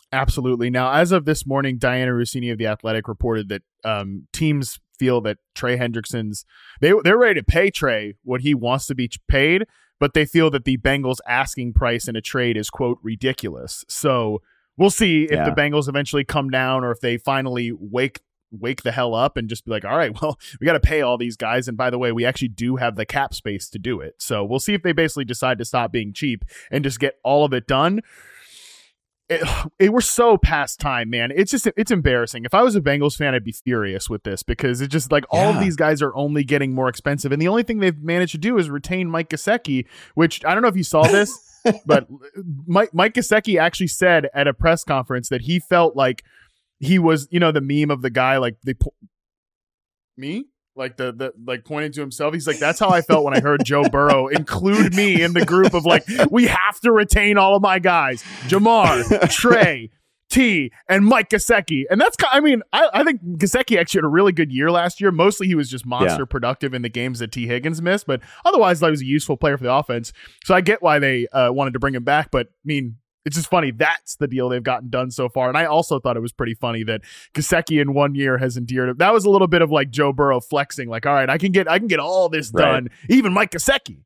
S1: Absolutely. Now, as of this morning, Diana Rossini of The Athletic reported that um, teams feel that Trey Hendrickson's, they, they're ready to pay Trey what he wants to be paid, but they feel that the Bengals asking price in a trade is, quote, ridiculous. So we'll see if
S2: yeah.
S1: the Bengals eventually come down or if they finally wake wake the hell up and just be like, all right, well, we got to pay all these guys. And by the way, we actually do have the cap space to do it. So we'll see if they basically decide to stop being cheap and just get all of it done. It, it we're so past time, man. It's just it's embarrassing. If I was a Bengals fan, I'd be furious with this because it's just like all
S2: yeah.
S1: of these guys are only getting more expensive, and the only thing they've managed to do is retain Mike Gesicki, which I don't know if you saw this, but Mike Mike Gesicki actually said at a press conference that he felt like he was, you know, the meme of the guy like they po- me. Like the, the like pointing to himself. He's like, that's how I felt when I heard Joe Burrow include me in the group of like, we have to retain all of my guys. Jamar, Trey, T, and Mike Gesicki. And that's, I mean, I, I think Gesicki actually had a really good year last year. Mostly he was just monster yeah. productive in the games that T. Higgins missed, but otherwise he was a useful player for the offense. So I get why they uh, wanted to bring him back, but I mean, it's just funny. That's the deal they've gotten done so far. And I also thought it was pretty funny that Gesicki in one year has endeared. That was a little bit of like Joe Burrow flexing. Like, all right, I can get, I can get all this
S2: right.
S1: done. Even Mike Gesicki.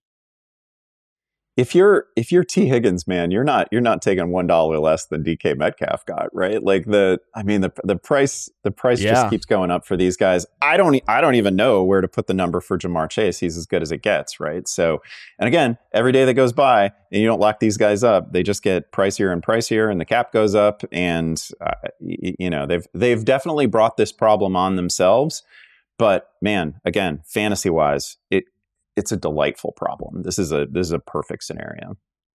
S2: If you're if you're T. Higgins, man, you're not you're not taking one dollar less than D K Metcalf got, right? Like the, I mean the the price the price yeah. just keeps going up for these guys. I don't I don't even know where to put the number for Jamar Chase. He's as good as it gets, right? So, and again, every day that goes by and you don't lock these guys up, they just get pricier and pricier, and the cap goes up. And uh, you, you know they've they've definitely brought this problem on themselves. But man, again, fantasy wise, it. It's a delightful problem. This is a this is a perfect scenario.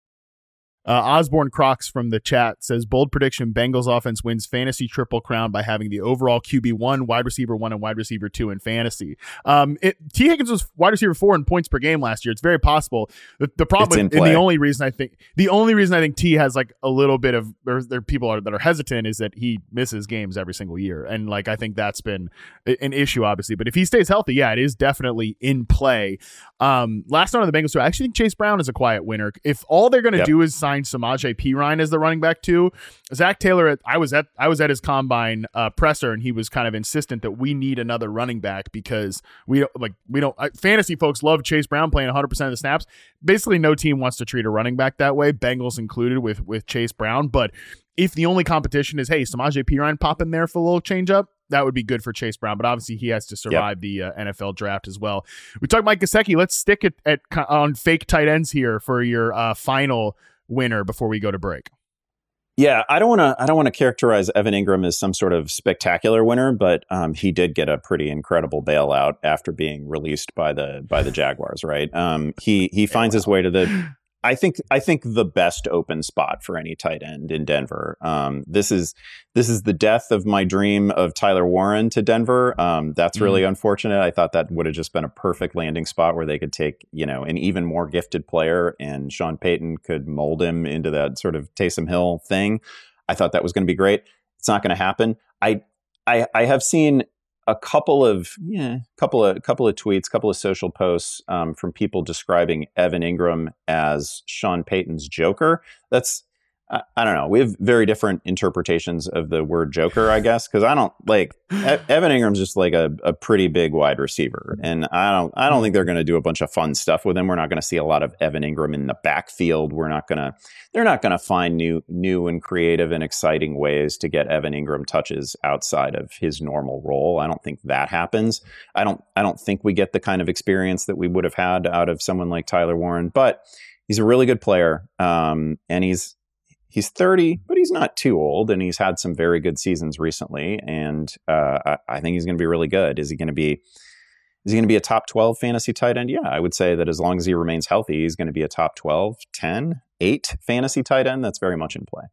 S1: Uh, Osborne Crocs from the chat says, bold prediction, Bengals offense wins fantasy triple crown by having the overall Q B one, wide receiver one, and wide receiver two in fantasy. Um, it, T. Higgins was wide receiver four in points per game last year. It's very possible. The, the problem, with, and the only reason I think, the only reason I think T has like a little bit of, there, there are people are, that are hesitant is that he misses games every single year. And like, I think that's been an issue, obviously. But if he stays healthy, yeah, it is definitely in play. Um, last night on the Bengals, so I actually think Chase Brown is a quiet winner. If all they're going to yep. do is sign Samaje Perine as the running back too. Zach Taylor, I was at I was at his combine uh, presser, and he was kind of insistent that we need another running back because we don't like we don't uh, fantasy folks love Chase Brown playing one hundred percent of the snaps. Basically, no team wants to treat a running back that way, Bengals included with with Chase Brown. But if the only competition is hey Samaje Perine pop in there for a little change up, that would be good for Chase Brown, but obviously he has to survive yep. the uh, N F L draft as well. We talked Mike Gesicki. Let's stick it at on fake tight ends here for your uh, final winner before we go to break.
S2: Yeah, I don't want to. I don't want to characterize Evan Ingram as some sort of spectacular winner, but um, he did get a pretty incredible bailout after being released by the by the Jaguars. Right? Um, he he finds his way to the. I think I think the best open spot for any tight end in Denver. Um, this is this is the death of my dream of Tyler Warren to Denver. Um, that's really mm. unfortunate. I thought that would have just been a perfect landing spot where they could take, you know, an even more gifted player, and Sean Payton could mold him into that sort of Taysom Hill thing. I thought that was going to be great. It's not going to happen. I I I have seen a couple of yeah, couple of couple of tweets, couple of social posts um, from people describing Evan Ingram as Sean Payton's Joker. That's I, I don't know. We have very different interpretations of the word Joker, I guess, because I don't like e- Evan Ingram's just like a, a pretty big wide receiver, and I don't I don't think they're going to do a bunch of fun stuff with him. We're not going to see a lot of Evan Ingram in the backfield. We're not going to they're not going to find new new and creative and exciting ways to get Evan Ingram touches outside of his normal role. I don't think that happens. I don't I don't think we get the kind of experience that we would have had out of someone like Tyler Warren, but he's a really good player, um, and he's. He's thirty, but he's not too old, and he's had some very good seasons recently. And uh, I, I think he's going to be really good. Is he going to be? Is he going to be a top twelve fantasy tight end? Yeah, I would say that as long as he remains healthy, he's going to be a top twelve, ten, eight fantasy tight end. That's very much in play.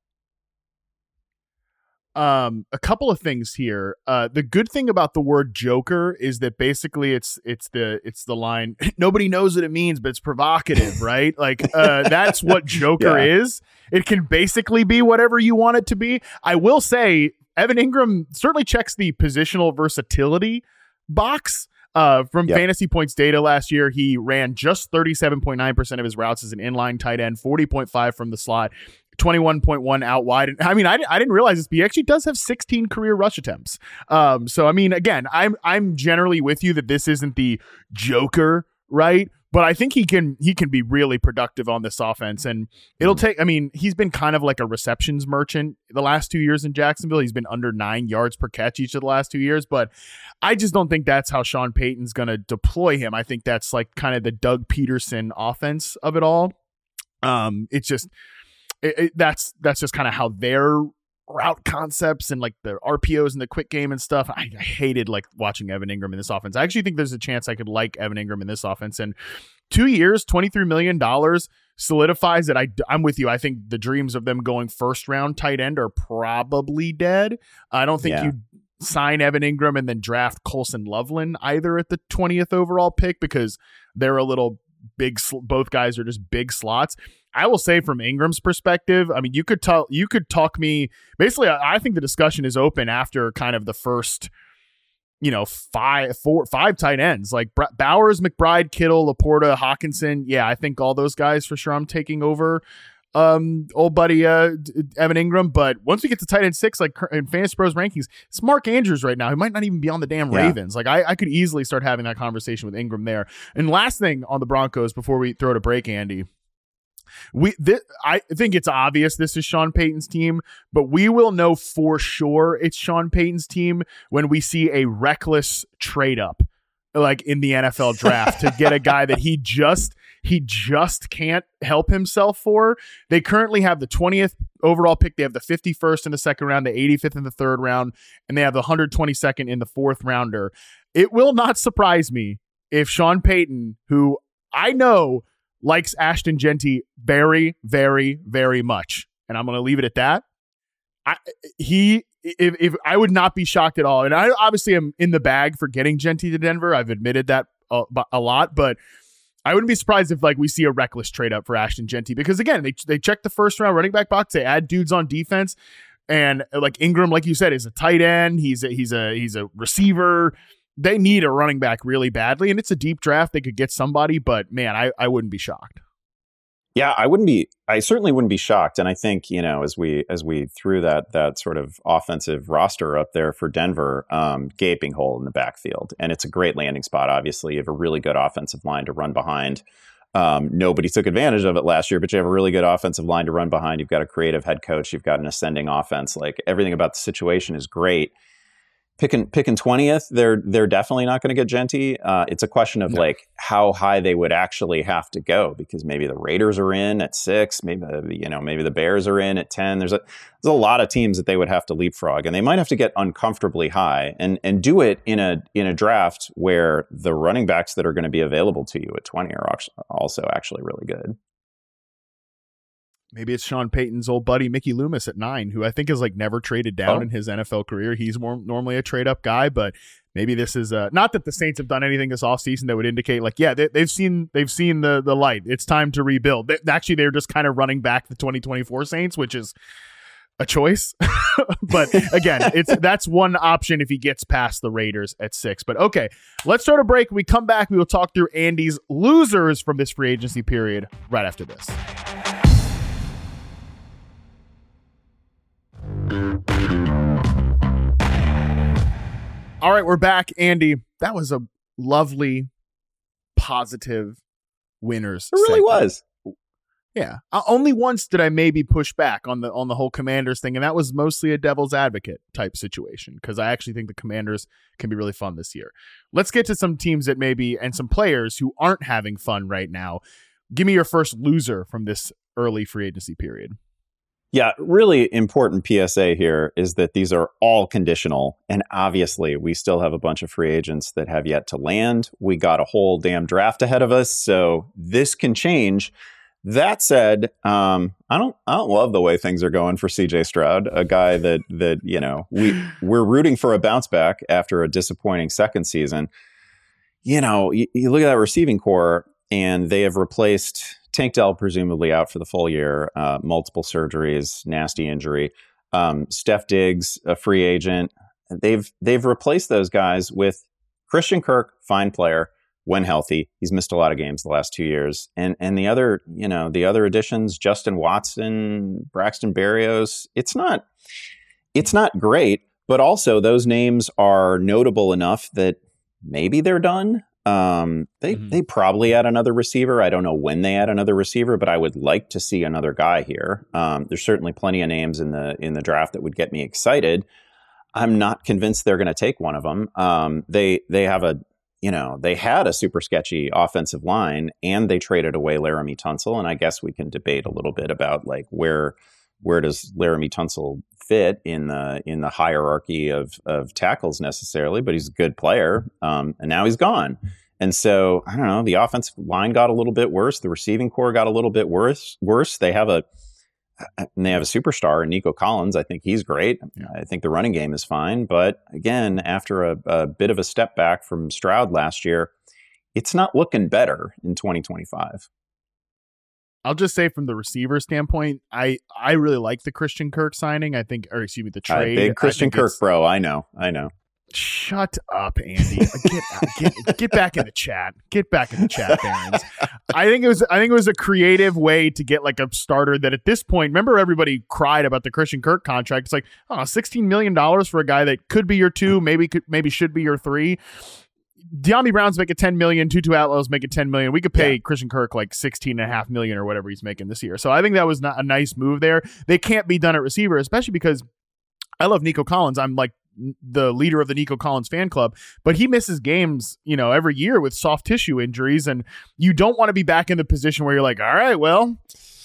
S1: Um, a couple of things here. Uh, the good thing about the word Joker is that basically it's it's the it's the line nobody knows what it means, but it's provocative, right? Like uh, that's what Joker yeah. is. It can basically be whatever you want it to be. I will say Evan Ingram certainly checks the positional versatility box. Uh, from yep. Fantasy Points data last year, he ran just thirty-seven point nine percent of his routes as an inline tight end, forty point five from the slot, twenty-one point one out wide. And I mean, I, I didn't realize this, but he actually does have sixteen career rush attempts. Um, so, I mean, again, I'm I'm generally with you that this isn't the Joker, right? But I think he can he can be really productive on this offense. And it'll take, I mean, he's been kind of like a receptions merchant the last two years in Jacksonville. He's been under nine yards per catch each of the last two years. But I just don't think that's how Sean Payton's going to deploy him. I think that's like kind of the Doug Peterson offense of it all. Um, it's just, it, it, that's that's just kind of how their route concepts and like the R P Os and the quick game and stuff. I, I hated like watching Evan Ingram in this offense. I actually think there's a chance I could like Evan Ingram in this offense. And two years, twenty-three million dollars solidifies that I, I'm with you. I think the dreams of them going first round tight end are probably dead. I don't think yeah. you sign Evan Ingram and then draft Colson Loveland either at the twentieth overall pick because they're a little big. Both guys are just big slots. I will say from Ingram's perspective, I mean, you could tell, you could talk me basically. I think the discussion is open after kind of the first, you know, five, four, five tight ends like Bowers, McBride, Kittle, Laporta, Hawkinson. Yeah, I think all those guys for sure. I'm taking over um, old buddy uh, Evan Ingram. But once we get to tight end six, like in Fantasy Pros rankings, it's Mark Andrews right now. He might not even be on the damn yeah. Ravens. Like I, I could easily start having that conversation with Ingram there. And last thing on the Broncos before we throw it a break, Andy. We, th- I think it's obvious this is Sean Payton's team, but we will know for sure it's Sean Payton's team when we see a reckless trade up, like in the N F L draft, to get a guy that he just he just can't help himself for. They currently have the twentieth overall pick. They have the fifty-first in the second round, the eighty-fifth in the third round, and they have the one hundred twenty-second in the fourth rounder. It will not surprise me if Sean Payton, who I know likes Ashton Genty very, very, very much. And I'm going to leave it at that. I, he, if, if I would not be shocked at all. And I obviously am in the bag for getting Genty to Denver. I've admitted that a, a lot, but I wouldn't be surprised if like we see a reckless trade up for Ashton Genty, because again, they, they check the first round running back box. They add dudes on defense, and like Ingram, like you said, is a tight end. He's a, he's a, he's a receiver. They need a running back really badly, and it's a deep draft. They could get somebody, but man, I, I wouldn't be shocked.
S2: Yeah, I wouldn't be. I certainly wouldn't be shocked. And I think, you know, as we as we threw that that sort of offensive roster up there for Denver, um, gaping hole in the backfield, and it's a great landing spot. Obviously, you have a really good offensive line to run behind. Um, nobody took advantage of it last year, but you have a really good offensive line to run behind. You've got a creative head coach. You've got an ascending offense. Like everything about the situation is great. Picking picking twentieth, they're they're definitely not going to get Genty. Uh, it's a question of no. like how high they would actually have to go, because maybe the Raiders are in at six, maybe the, you know maybe the Bears are in at ten. There's a there's a lot of teams that they would have to leapfrog, and they might have to get uncomfortably high and and do it in a in a draft where the running backs that are going to be available to you at twenty are also actually really good.
S1: Maybe it's Sean Payton's old buddy, Mickey Loomis, at nine, who I think is like never traded down oh. in his N F L career. He's more normally a trade up guy, but maybe this is uh, not that the Saints have done anything this offseason that would indicate like, yeah, they, they've seen they've seen the the light. It's time to rebuild. They, actually, they're just kind of running back the twenty twenty-four Saints, which is a choice. But again, it's that's one option if he gets past the Raiders at six. But okay, let's start a break. When we come back, we will talk through Andy's losers from this free agency period right after this. All right, we're back, Andy. That was a lovely, positive winners.
S2: It really segment. was.
S1: Yeah. Uh, only once did I maybe push back on the on the whole Commanders thing, and that was mostly a devil's advocate type situation, because I actually think the Commanders can be really fun this year. Let's get to some teams that maybe and some players who aren't having fun right now. Give me your first loser from this early free agency period.
S2: Yeah, really important P S A here is that these are all conditional. And obviously, we still have a bunch of free agents that have yet to land. We got a whole damn draft ahead of us, so this can change. That said, um, I don't I don't love the way things are going for C J Stroud, a guy that that, you know, we we're rooting for a bounce back after a disappointing second season. You know, you, you look at that receiving core, and they have replaced Tank Dell, presumably out for the full year, uh, multiple surgeries, nasty injury. Um, Steph Diggs, a free agent. They've they've replaced those guys with Christian Kirk, fine player, when healthy. He's missed a lot of games the last two years. And and the other, you know, the other additions, Justin Watson, Braxton Berrios, it's not it's not great, but also those names are notable enough that maybe they're done. Um, they mm-hmm. they probably add another receiver. I don't know when they add another receiver, but I would like to see another guy here. Um, there's certainly plenty of names in the in the draft that would get me excited. I'm not convinced they're going to take one of them. Um, they they have a you know they had a super sketchy offensive line, and they traded away Laramie Tunsil. And I guess we can debate a little bit about like where where does Laramie Tunsil fit in the in the hierarchy of of tackles necessarily, but he's a good player, um, and now he's gone. And so I don't know. The offensive line got a little bit worse. The receiving core got a little bit worse. Worse. They have a and they have a superstar in Nico Collins. I think he's great.
S1: Yeah.
S2: I think the running game is fine. But again, after a, a bit of a step back from Stroud last year, it's not looking better in twenty twenty-five.
S1: I'll just say from the receiver standpoint, I, I really like the Christian Kirk signing. I think, or excuse me, the trade.
S2: Uh, big Christian Kirk, bro. I know. I know.
S1: Shut up, Andy. Get, get get back in the chat. Get back in the chat, Barons. I think it was I think it was a creative way to get like a starter that at this point, remember everybody cried about the Christian Kirk contract. It's like, oh, sixteen million dollars for a guy that could be your two, maybe could maybe should be your three. De'Ami Brown's making ten million, Tutu Atwell's making ten million. We could pay yeah. Christian Kirk like sixteen and a half million or whatever he's making this year. So I think that was not a nice move there. They can't be done at receiver, especially because I love Nico Collins. I'm like the leader of the Nico Collins fan club, but he misses games, you know, every year with soft tissue injuries. And you don't want to be back in the position where you're like, all right, well,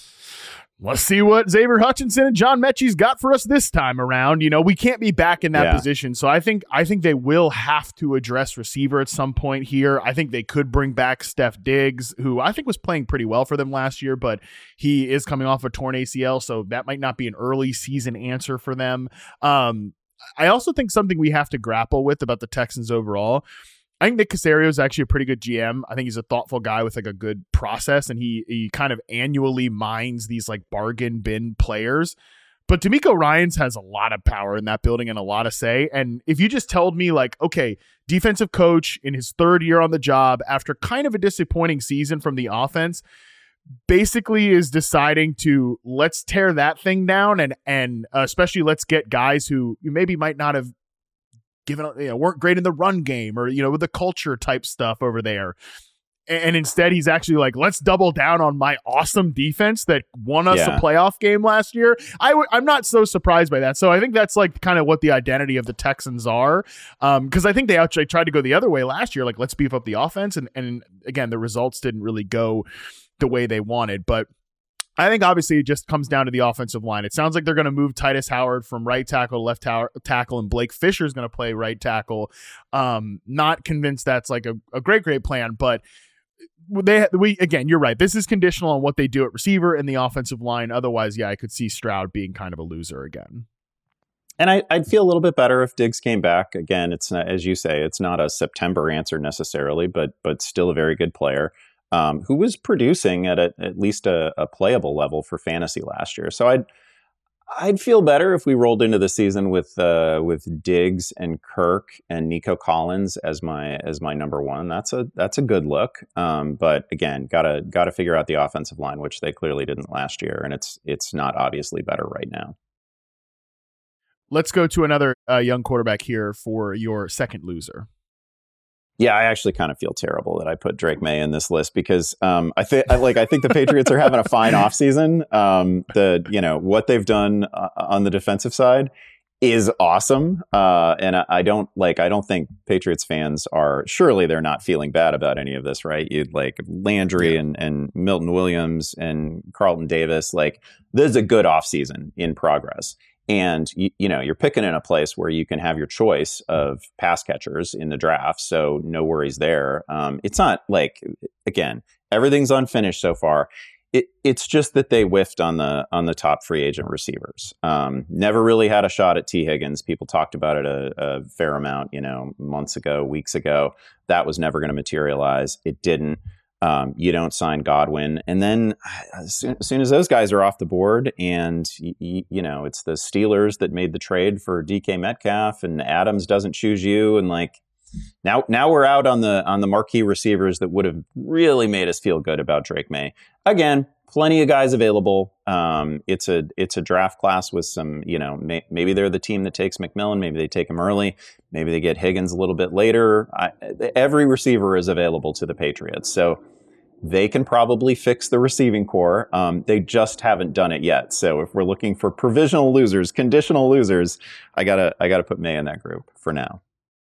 S1: let's see what Xavier Hutchinson and John Mechie's got for us this time around. You know, we can't be back in that yeah. position. So I think I think they will have to address receiver at some point here. I think they could bring back Steph Diggs, who I think was playing pretty well for them last year, but he is coming off a torn A C L, so that might not be an early season answer for them. Um, I also think something we have to grapple with about the Texans overall, I think Nick Caserio is actually a pretty good G M. I think he's a thoughtful guy with like a good process, and he he kind of annually mines these like bargain bin players. But D'Amico Ryans has a lot of power in that building and a lot of say. And if you just told me like, okay, defensive coach in his third year on the job after kind of a disappointing season from the offense, basically is deciding to let's tear that thing down and and uh, especially let's get guys who maybe might not have given, you know, weren't great in the run game or, you know, with the culture type stuff over there. And, and instead he's actually like, let's double down on my awesome defense that won us
S2: yeah.
S1: a playoff game last year. I w- I'm not so surprised by that. So I think that's like kind of what the identity of the Texans are. Um, cause I think they actually tried to go the other way last year. Like, let's beef up the offense. And, and again, the results didn't really go the way they wanted, but I think obviously it just comes down to the offensive line. It sounds like they're going to move Titus Howard from right tackle to left ta- tackle, and Blake Fisher is going to play right tackle. Um, not convinced that's like a, a great, great plan, but they we again, you're right. This is conditional on what they do at receiver and the offensive line. Otherwise, yeah, I could see Stroud being kind of a loser again.
S2: And I, I'd feel a little bit better if Diggs came back. Again, it's not, as you say, it's not a September answer necessarily, but but still a very good player. Um, who was producing at a, at least a, a playable level for fantasy last year. So I'd I'd feel better if we rolled into the season with uh, with Diggs and Kirk and Nico Collins as my as my number one. That's a that's a good look. Um, but again, gotta gotta figure out the offensive line, which they clearly didn't last year, and it's it's not obviously better right now.
S1: Let's go to another uh, young quarterback here for your second loser.
S2: Yeah, I actually kind of feel terrible that I put Drake May in this list because um, I think like I think the Patriots are having a fine offseason. Um, the you know what they've done uh, on the defensive side is awesome, uh, and I, I don't like I don't think Patriots fans are surely they're not feeling bad about any of this, right? You like Landry yeah. and and Milton Williams and Carlton Davis. Like this is a good offseason in progress. And, you, you know, you're picking in a place where you can have your choice of pass catchers in the draft. So no worries there. Um, it's not like, again, everything's unfinished so far. It, it's just that they whiffed on the on the top free agent receivers. Um, never really had a shot at T. Higgins. People talked about it a, a fair amount, you know, months ago, weeks ago. That was never going to materialize. It didn't. Um, you don't sign Godwin. And then as soon, as soon as those guys are off the board and, y- y- you know, it's the Steelers that made the trade for D K Metcalf and Adams doesn't choose you. And like, now now we're out on the on the marquee receivers that would have really made us feel good about Drake May. Again, plenty of guys available. Um, it's a it's a draft class with some, you know, may, maybe they're the team that takes McMillan. Maybe they take him early. Maybe they get Higgins a little bit later. I, every receiver is available to the Patriots, so they can probably fix the receiving core. Um, they just haven't done it yet. So if we're looking for provisional losers, conditional losers, I gotta I gotta put May in that group for now.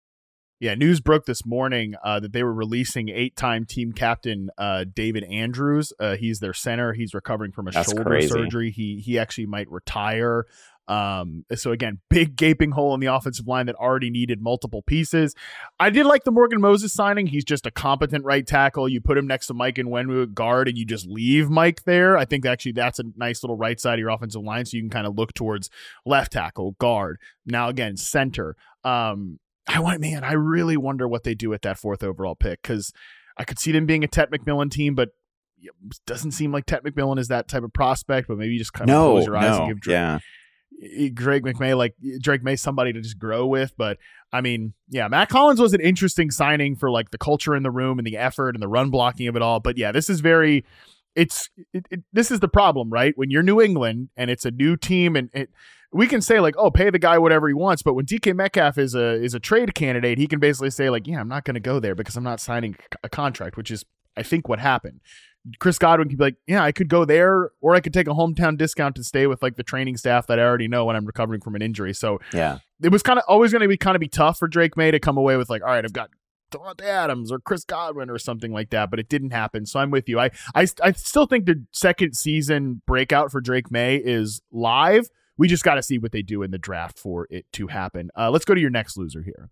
S1: Yeah, news broke this morning uh, that they were releasing eight-time team captain uh, David Andrews. Uh, he's their center. He's recovering from a
S2: That's
S1: shoulder
S2: crazy.
S1: surgery. He he actually might retire. Um, so again, big gaping hole in the offensive line that already needed multiple pieces. I did like the Morgan Moses signing. He's just a competent right tackle. You put him next to Mike Nwenwu at guard and you just leave Mike there. I think actually that's a nice little right side of your offensive line. So you can kind of look towards left tackle, guard. Now again, center. Um, I want, man, I really wonder what they do with that fourth overall pick, because I could see them being a Tet McMillan team, but it doesn't seem like Tet McMillan is that type of prospect. But maybe you just kind of
S2: no,
S1: close your eyes
S2: no,
S1: and give Drake,
S2: yeah.
S1: Drake McMay, like Drake May, somebody to just grow with. But I mean, yeah, Matt Collins was an interesting signing for like the culture in the room and the effort and the run blocking of it all. But yeah, this is very, it's it, it, this is the problem, right? When you're New England and it's a new team, and it, we can say like, oh, pay the guy whatever he wants. But when D K Metcalf is a is a trade candidate, he can basically say like, yeah, I'm not going to go there because I'm not signing a contract, which is, I think, what happened. Chris Godwin could be like, yeah, I could go there, or I could take a hometown discount to stay with like the training staff that I already know when I'm recovering from an injury. So
S2: yeah,
S1: it was kind of always going to be kind of be tough for Drake May to come away with like, all right, I've got Davante Adams or Chris Godwin or something like that, but it didn't happen. So I'm with you. I, I, I still think the second season breakout for Drake May is live. We just got to see what they do in the draft for it to happen. Uh, let's go to your next loser here.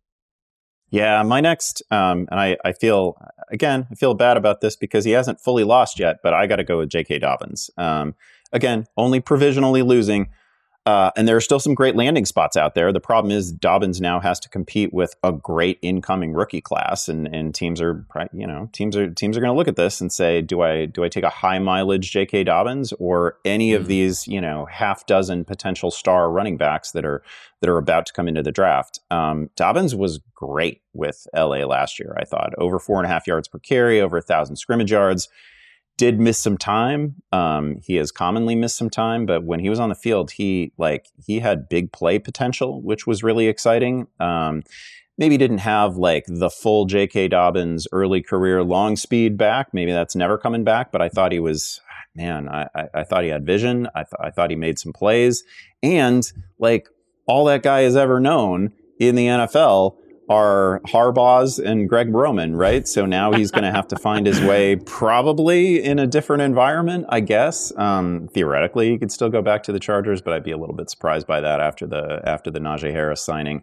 S2: Yeah, my next, um, and I, I feel, again, I feel bad about this because he hasn't fully lost yet, but I got to go with J K. Dobbins. Um, again, only provisionally losing. Uh, and there are still some great landing spots out there. The problem is Dobbins now has to compete with a great incoming rookie class, and and teams are, you know, teams are teams are going to look at this and say, do I do I take a high mileage J K. Dobbins or any of these, you know, half dozen potential star running backs that are that are about to come into the draft? Um, Dobbins was great with L A last year. I thought over four and a half yards per carry, over a thousand scrimmage yards. Did miss some time. Um, he has commonly missed some time, but when he was on the field, he like he had big play potential, which was really exciting. Um, maybe didn't have like the full J K. Dobbins early career long speed back. Maybe that's never coming back. But I thought he was, man. I, I, I thought he had vision. I, th- I thought he made some plays, and like all that guy has ever known in the N F L are Harbaugh's and Greg Roman, right? So now he's going to have to find his way probably in a different environment, I guess. Um, theoretically, he could still go back to the Chargers, but I'd be a little bit surprised by that after the after the Najee Harris signing.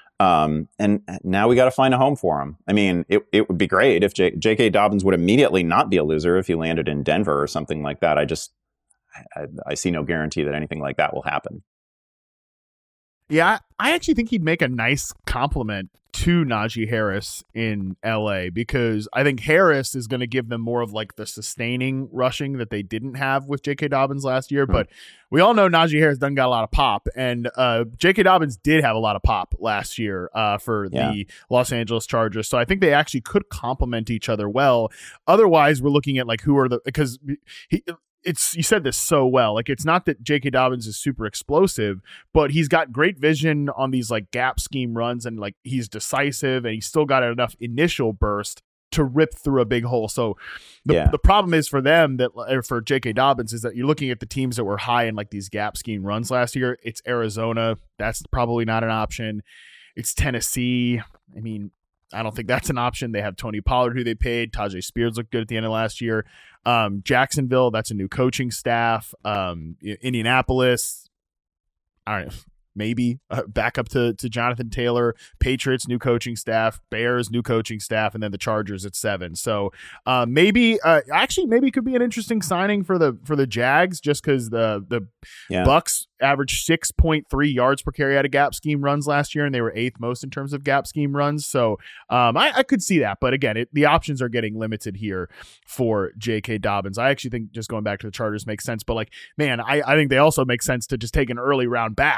S2: Um, and now we got to find a home for him. I mean, it, it would be great if J- J.K. Dobbins would immediately not be a loser if he landed in Denver or something like that. I just, I, I see no guarantee that anything like that will happen.
S1: Yeah, I actually think he'd make a nice compliment to Najee Harris in L A, because I think Harris is going to give them more of like the sustaining rushing that they didn't have with J K. Dobbins last year. Mm-hmm. But we all know Najee Harris doesn't got a lot of pop, and uh, J K. Dobbins did have a lot of pop last year uh, for yeah. the Los Angeles Chargers. So I think they actually could complement each other well. Otherwise, we're looking at like who are the, because he, It's you said this so well. Like, it's not that J K. Dobbins is super explosive, but he's got great vision on these like gap scheme runs, and like he's decisive, and he's still got enough initial burst to rip through a big hole. So the yeah. the problem is for them that or for J K. Dobbins is that you're looking at the teams that were high in like these gap scheme runs last year. It's Arizona. That's probably not an option. It's Tennessee. I mean, I don't think that's an option. They have Tony Pollard, who they paid. Tajay Spears looked good at the end of last year. Um, Jacksonville, that's a new coaching staff. Um, Indianapolis, I don't know, maybe uh, back up to, to Jonathan Taylor. Patriots, new coaching staff. Bears, new coaching staff. And then the Chargers at seven. So uh, maybe, uh, actually, maybe it could be an interesting signing for the for the Jags, just because the, the yeah. Bucks averaged six point three yards per carry out of gap scheme runs last year, and they were eighth most in terms of gap scheme runs. So um, I, I could see that. But again, it, the options are getting limited here for J K. Dobbins. I actually think just going back to the Chargers makes sense. But like, man, I, I think they also make sense to just take an early round back and like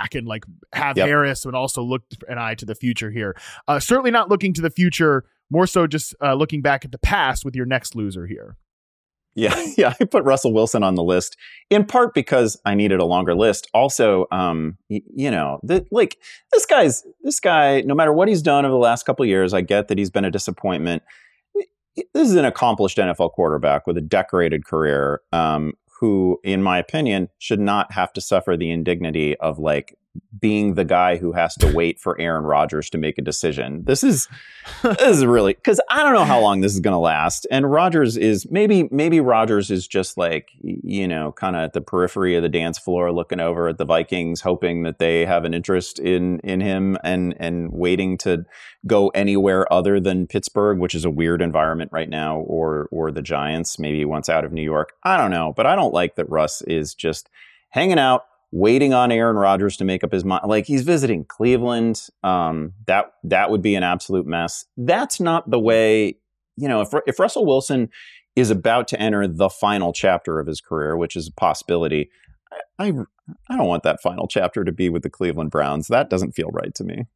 S1: have
S2: Yep.
S1: Harris and also look an eye to the future here. Uh, certainly not looking to the future, more so just uh, looking back at the past with your next loser here.
S2: Yeah, yeah. I put Russell Wilson on the list in part because I needed a longer list. Also, um, y- you know, the, like this guy's this guy. No matter what he's done over the last couple of years, I get that he's been a disappointment. This is an accomplished N F L quarterback with a decorated career, um, who, in my opinion, should not have to suffer the indignity of like being the guy who has to wait for Aaron Rodgers to make a decision. This is this is really, because I don't know how long this is going to last. And Rodgers is maybe maybe Rodgers is just like, you know, kind of at the periphery of the dance floor, looking over at the Vikings, hoping that they have an interest in in him and and waiting to go anywhere other than Pittsburgh, which is a weird environment right now, or or the Giants. Maybe he wants out of New York. I don't know, but I don't like that Russ is just hanging out, waiting on Aaron Rodgers to make up his mind. Like, he's visiting Cleveland. Um, that that would be an absolute mess. That's not the way, you know, if if Russell Wilson is about to enter the final chapter of his career, which is a possibility, I, I, I don't want that final chapter to be with the Cleveland Browns. That doesn't feel right to me.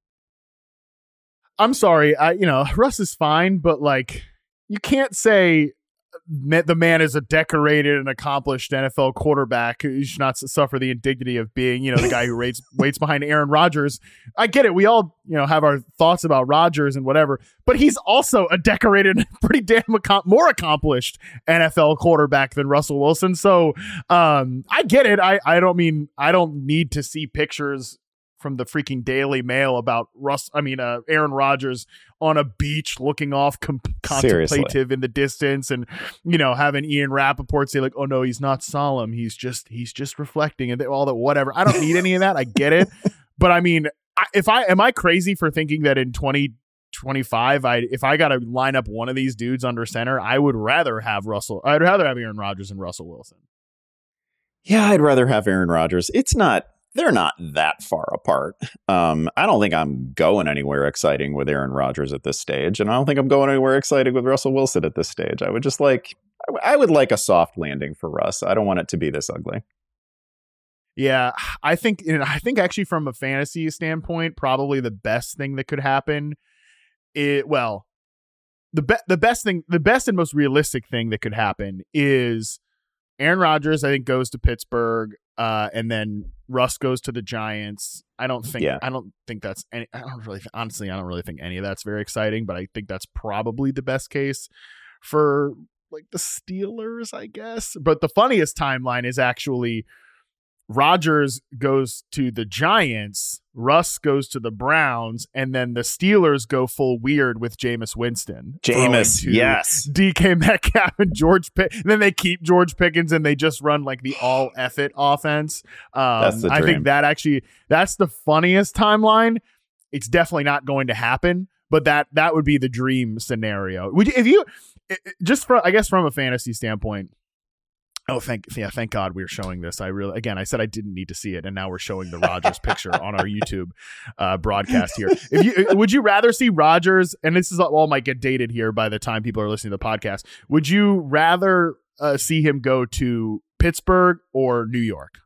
S1: I'm sorry. I, you know, Russ is fine, but like, you can't say the man is a decorated and accomplished N F L quarterback who should not suffer the indignity of being, you know, the guy who waits waits behind Aaron Rodgers. I get it. We all, you know, have our thoughts about Rodgers and whatever, but he's also a decorated, pretty damn ac- more accomplished N F L quarterback than Russell Wilson. So um, I get it. I, I don't mean, I don't need to see pictures from the freaking Daily Mail about Russ. I mean, uh, Aaron Rodgers on a beach looking off com- contemplative
S2: Seriously.
S1: in the distance, and, you know, having Ian Rappaport say like, oh no, he's not solemn. He's just, he's just reflecting and all that, whatever. I don't need any of that. I get it. But I mean, I, if I, am I crazy for thinking that in twenty twenty-five, I, if I got to line up one of these dudes under center, I would rather have Russell, I'd rather have Aaron Rodgers and Russell Wilson.
S2: Yeah, I'd rather have Aaron Rodgers. It's not, they're not that far apart. Um, I don't think I'm going anywhere exciting with Aaron Rodgers at this stage. And I don't think I'm going anywhere exciting with Russell Wilson at this stage. I would just like, I, w- I would like a soft landing for Russ. I don't want it to be this ugly.
S1: Yeah, I think, you know, I think actually from a fantasy standpoint, probably the best thing that could happen it well, the be- the best thing, the best and most realistic thing that could happen is Aaron Rodgers, I think, goes to Pittsburgh, uh, and then Russ goes to the Giants. I don't think,
S2: Yeah.
S1: I don't think that's any, I don't really, honestly, I don't really think any of that's very exciting, but I think that's probably the best case for like the Steelers, I guess. But the funniest timeline is actually Rodgers goes to the Giants, Russ goes to the Browns, and then the Steelers go full weird with Jameis Winston.
S2: Jameis,
S1: throwing to
S2: yes.
S1: D K Metcalf and George Pick. And then they keep George Pickens and they just run like the all F it offense. Um,
S2: That's the
S1: I
S2: dream.
S1: think that actually, that's the funniest timeline. It's definitely not going to happen, but that that would be the dream scenario. Would you, if you, it- it- just for, I guess from a fantasy standpoint, oh, thank yeah, thank God we were showing this. I really, again, I said I didn't need to see it, and now we're showing the Rodgers picture on our YouTube uh, broadcast here. If you would you rather see Rodgers, and this is all might get dated here by the time people are listening to the podcast. Would you rather uh, see him go to Pittsburgh or New York?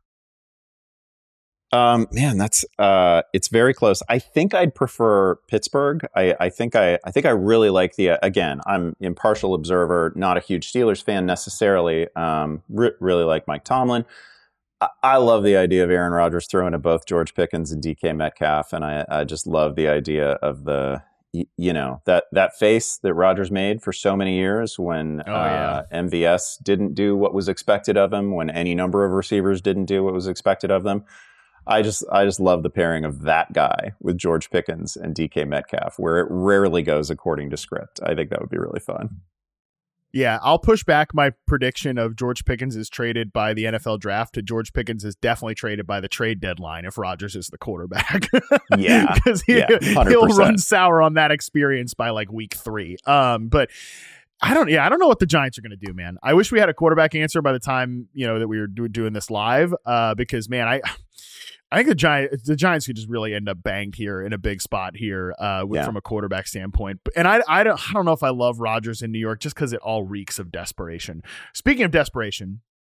S2: Um, man, that's uh, it's very close. I think I'd prefer Pittsburgh. I, I think I, I think I really like the. Uh, again, I'm impartial observer, not a huge Steelers fan necessarily. Um, re- really like Mike Tomlin. I, I love the idea of Aaron Rodgers throwing to both George Pickens and D K Metcalf, and I, I just love the idea of the, y- you know, that that face that Rodgers made for so many years when
S1: Oh, yeah.
S2: uh, M V S didn't do what was expected of him, when any number of receivers didn't do what was expected of them. I just I just love the pairing of that guy with George Pickens and D K Metcalf, where it rarely goes according to script. I think that would be really fun.
S1: Yeah, I'll push back my prediction of George Pickens is traded by the N F L draft to George Pickens is definitely traded by the trade deadline if Rodgers is the quarterback.
S2: Yeah,
S1: because he,
S2: yeah, one hundred
S1: he'll
S2: percent.
S1: run sour on that experience by like week three. Um, but I don't, yeah, I don't know what the Giants are going to do, man. I wish we had a quarterback answer by the time, you know, that we were do- doing this live, uh, because man, I. I think the Giants, the Giants could just really end up banged here in a big spot here, uh, with,
S2: Yeah.
S1: from a quarterback standpoint. And I, I don't, I don't know if I love Rodgers in New York just because it all reeks of desperation. Speaking of desperation,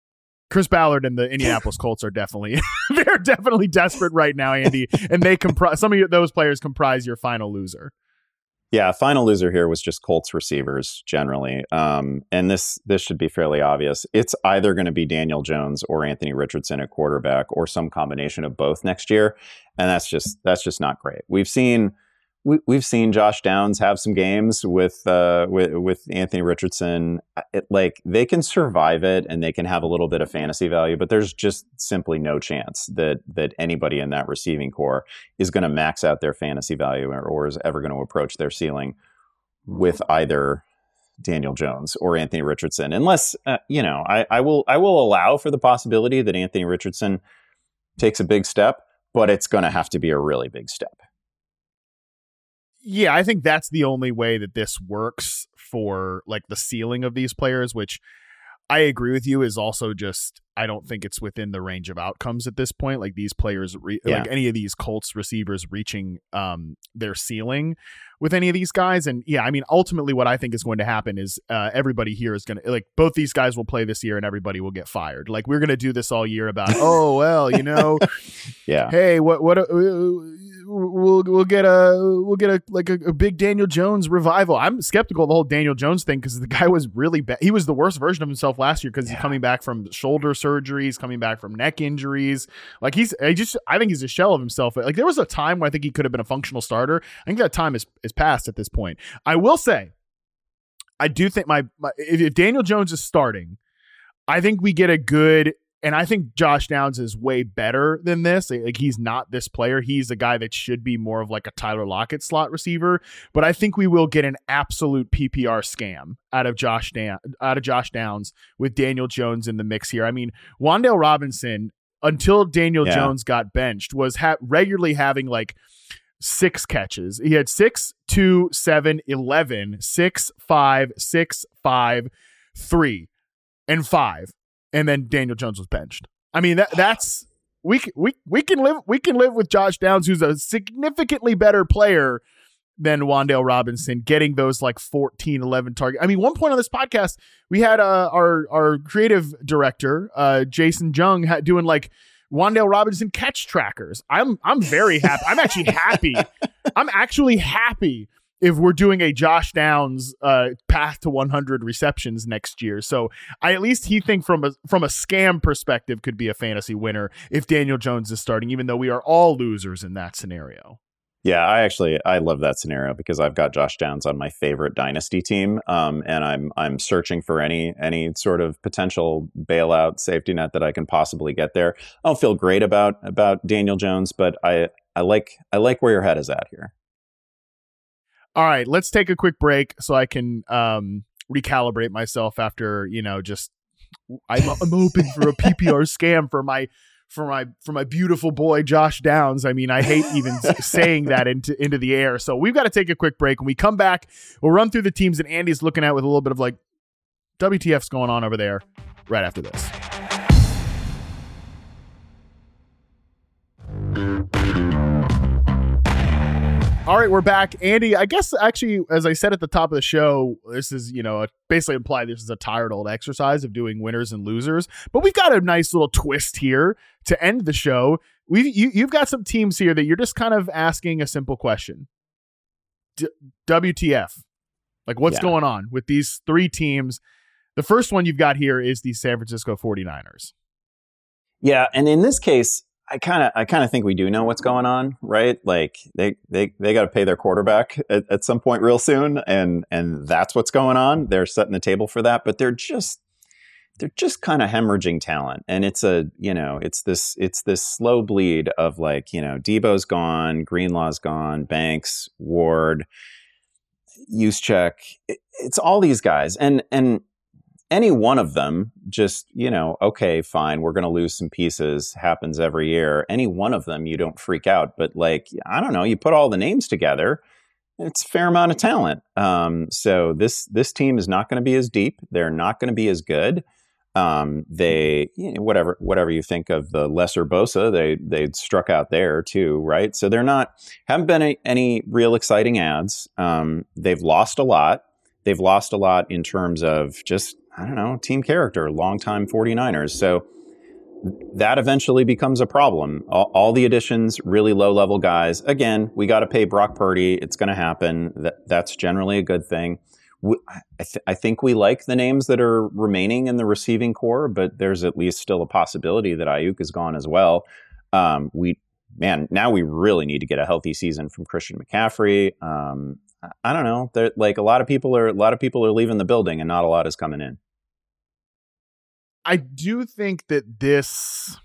S1: Chris Ballard and the Indianapolis Colts are definitely they're definitely desperate right now, Andy, and they comprise some of those players comprise your final loser.
S2: Yeah, final loser here was just Colts receivers generally, um, and this this should be fairly obvious. It's either going to be Daniel Jones or Anthony Richardson at quarterback, or some combination of both next year, and that's just that's just not great. We've seen. We, we've seen Josh Downs have some games with uh, with, with Anthony Richardson. It, like they can survive it and they can have a little bit of fantasy value, but there's just simply no chance that that anybody in that receiving core is going to max out their fantasy value or, or is ever going to approach their ceiling with either Daniel Jones or Anthony Richardson, unless uh, you know I, I will I will allow for the possibility that Anthony Richardson takes a big step, but it's going to have to be a really big step.
S1: Yeah, I think that's the only way that this works for like the ceiling of these players, which I agree with you is also just, I don't think it's within the range of outcomes at this point. Like these players, re- yeah. like any of these Colts receivers reaching um, their ceiling with any of these guys. And yeah, I mean, ultimately what I think is going to happen is uh, everybody here is going to, like both these guys will play this year and everybody will get fired. Like we're going to do this all year about, oh, well, you know,
S2: yeah.
S1: Hey, what, what, uh, we'll, we'll get a, we'll get a, like a, a big Daniel Jones revival. I'm skeptical of the whole Daniel Jones thing because the guy was really bad. He was the worst version of himself last year because yeah. he's coming back from shoulder surgeries, coming back from neck injuries. Like he's, I just, I think he's a shell of himself. Like there was a time where I think he could have been a functional starter. I think that time is, is past at this point. I will say, I do think my, my if, if Daniel Jones is starting, I think we get a good, and I think Josh Downs is way better than this. Like he's not this player. He's a guy that should be more of like a Tyler Lockett slot receiver. But I think we will get an absolute P P R scam out of Josh Dan- out of Josh Downs with Daniel Jones in the mix here. I mean, Wan'Dale Robinson, until Daniel yeah. Jones got benched, was ha- regularly having like six catches. He had six, two, seven, eleven, six, five, six, five, three, and five. And then Daniel Jones was benched. I mean, that that's we we we can live we can live with Josh Downs, who's a significantly better player than Wan'Dale Robinson, getting those like fourteen, eleven targets. I mean, one point on this podcast, we had uh, our our creative director, uh, Jason Jung, ha- doing like Wan'Dale Robinson catch trackers. I'm I'm very happy. I'm actually happy. I'm actually happy if we're doing a Josh Downs uh, path to one hundred receptions next year. So I at least he think from a from a scam perspective could be a fantasy winner if Daniel Jones is starting, even though we are all losers in that scenario.
S2: Yeah, I actually I love that scenario because I've got Josh Downs on my favorite dynasty team, um, and I'm I'm searching for any any sort of potential bailout safety net that I can possibly get there. I don't feel great about about Daniel Jones, but I I like I like where your head is at here.
S1: All right, let's take a quick break so I can um, recalibrate myself after, you know, just I'm, I'm hoping for a P P R scam for my for my for my beautiful boy Josh Downs. I mean, I hate even saying that into into the air. So we've got to take a quick break. When we come back, we'll run through the teams that Andy's looking at with a little bit of like W T F's going on over there right after this. All right, we're back. Andy, I guess actually, as I said at the top of the show, this is, you know, basically implied this is a tired old exercise of doing winners and losers. But we've got a nice little twist here to end the show. We you, You've got some teams here that you're just kind of asking a simple question. D- W T F. Like, what's yeah. going on with these three teams? The first one you've got here is the San Francisco forty-niners.
S2: Yeah, and in this case, I kind of, I kind of think we do know what's going on, right? Like they, they, they got to pay their quarterback at, at some point real soon, and and that's what's going on. They're setting the table for that, but they're just, they're just kind of hemorrhaging talent, and it's a, you know, it's this, it's this slow bleed of like, you know, Debo's gone, Greenlaw's gone, Banks, Ward, Juszczyk. It, it's all these guys, and and. Any one of them, just, you know, okay, fine, we're going to lose some pieces, happens every year. Any one of them, you don't freak out. But like, I don't know, you put all the names together, it's a fair amount of talent. Um, so this this team is not going to be as deep. They're not going to be as good. Um, they, you know, whatever whatever you think of the lesser Bosa, they they struck out there too, right? So they're not, haven't been any, any real exciting ads. Um, they've lost a lot. They've lost a lot in terms of just, I don't know, team character, longtime 49ers. So that eventually becomes a problem. All, all the additions, really low-level guys. Again, we got to pay Brock Purdy. It's going to happen. That That's generally a good thing. We, I, th- I think we like the names that are remaining in the receiving core, but there's at least still a possibility that Ayuk is gone as well. Um, we, man, now we really need to get a healthy season from Christian McCaffrey. Um, I don't know. They're, like a lot of people are, a lot of people are leaving the building, and not a lot is coming in.
S1: I do think that this,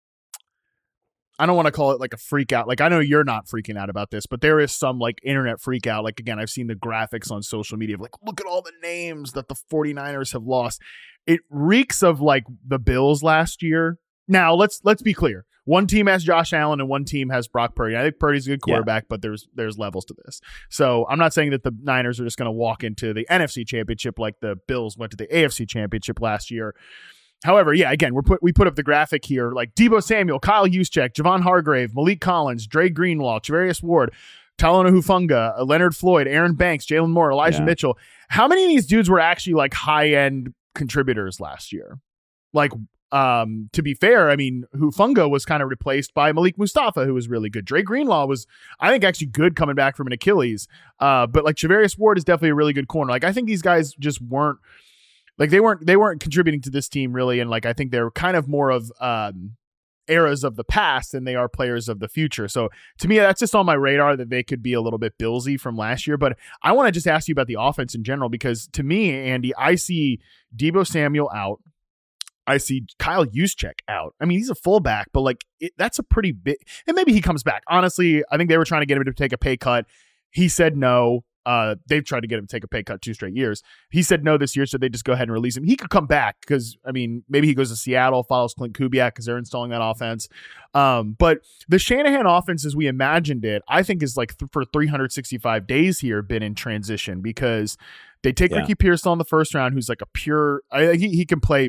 S1: I don't want to call it like a freak out. Like, I know you're not freaking out about this, but there is some like internet freak out. Like, again, I've seen the graphics on social media of like, look at all the names that the 49ers have lost. It reeks of like the Bills last year. Now let's, let's be clear. One team has Josh Allen and one team has Brock Purdy. I think Purdy's a good quarterback, yeah. but there's, there's levels to this. So I'm not saying that the Niners are just going to walk into the N F C Championship like the Bills went to the A F C Championship last year. However, yeah, again, we're put we put up the graphic here, like Deebo Samuel, Kyle Juszczyk, Javon Hargrave, Malik Collins, Dre Greenlaw, Travarius Ward, Talanoa Hufanga, uh, Leonard Floyd, Aaron Banks, Jalen Moore, Elijah yeah. Mitchell. How many of these dudes were actually like high-end contributors last year? Like, um, to be fair, I mean, Hufanga was kind of replaced by Malik Mustafa, who was really good. Dre Greenlaw was, I think, actually good coming back from an Achilles. Uh, but like Travarius Ward is definitely a really good corner. Like, I think these guys just weren't Like they weren't they weren't contributing to this team really, and like I think they're kind of more of um, eras of the past than they are players of the future. So to me, that's just on my radar that they could be a little bit Billsy from last year. But I want to just ask you about the offense in general, because to me, Andy, I see Deebo Samuel out. I see Kyle Juszczyk out. I mean, he's a fullback, but like it, that's a pretty big. And maybe he comes back. Honestly, I think they were trying to get him to take a pay cut. He said no. Uh, they've tried to get him to take a pay cut two straight years. He said no this year, so they just go ahead and release him. He could come back because, I mean, maybe he goes to Seattle, follows Clint Kubiak because they're installing that offense. Um, but the Shanahan offense, as we imagined it, I think is like th- for three hundred sixty-five days here been in transition, because they take yeah. Ricky Pearsall in the first round, who's like a pure, I, he, he can play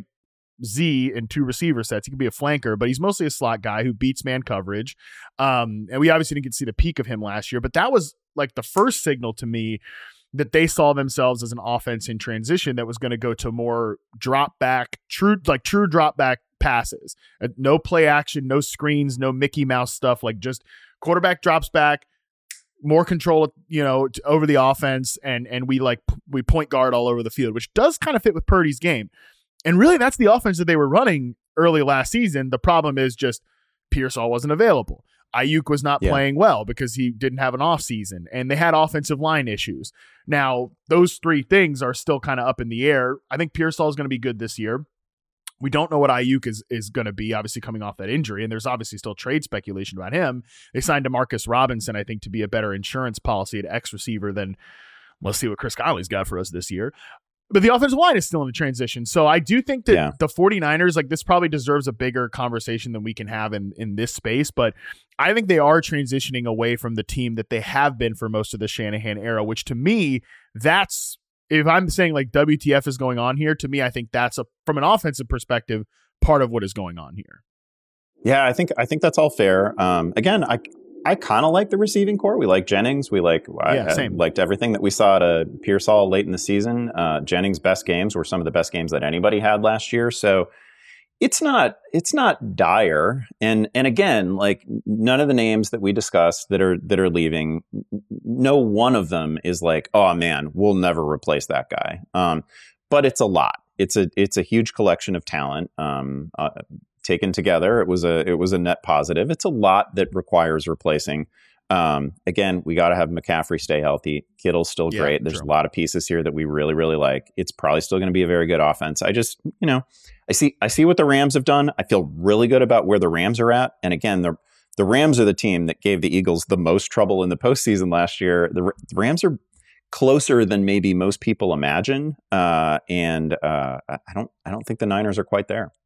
S1: Z in two receiver sets. He can be a flanker, but he's mostly a slot guy who beats man coverage. Um, and we obviously didn't get to see the peak of him last year, but that was like the first signal to me that they saw themselves as an offense in transition that was going to go to more drop back, true, like true drop back passes. Uh, no play action, no screens, no Mickey Mouse stuff. Like just quarterback drops back, more control, you know, t- over the offense. And, and we like, p- we point guard all over the field, which does kind of fit with Purdy's game. And really that's the offense that they were running early last season. The problem is just Pearsall wasn't available. Ayuk was not yeah. playing well because he didn't have an off season, and they had offensive line issues. Now, those three things are still kind of up in the air. I think Pearsall is going to be good this year. We don't know what Ayuk is, is going to be, obviously coming off that injury, and there's obviously still trade speculation about him. They signed DeMarcus Robinson, I think, to be a better insurance policy at X receiver than, let's see what Chris Conley's got for us this year. But the offensive line is still in the transition. So I do think that yeah. the 49ers, like this probably deserves a bigger conversation than we can have in, in this space. But I think they are transitioning away from the team that they have been for most of the Shanahan era, which to me, that's, if I'm saying like W T F is going on here, to me, I think that's a, from an offensive perspective, part of what is going on here.
S2: Yeah, I think, I think that's all fair. Um, again, I, I kind of like the receiving core. We like Jennings. We like yeah, I, I liked everything that we saw to Pearsall late in the season. Uh, Jennings' best games were some of the best games that anybody had last year. So it's not it's not dire. And and again, like none of the names that we discussed that are that are leaving, no one of them is like, oh man, we'll never replace that guy. Um, but it's a lot. It's a it's a huge collection of talent. Um, uh, taken together, it was a it was a net positive. It's a lot that requires replacing. Um, again, we got to have McCaffrey stay healthy. Kittle's still yeah, great. There's true. a lot of pieces here that we really really like. It's probably still going to be a very good offense. I just, you know, I see I see what the Rams have done. I feel really good about where the Rams are at. And again, the the Rams are the team that gave the Eagles the most trouble in the postseason last year. The, the Rams are closer than maybe most people imagine, uh, and uh, I don't I don't think the Niners are quite there.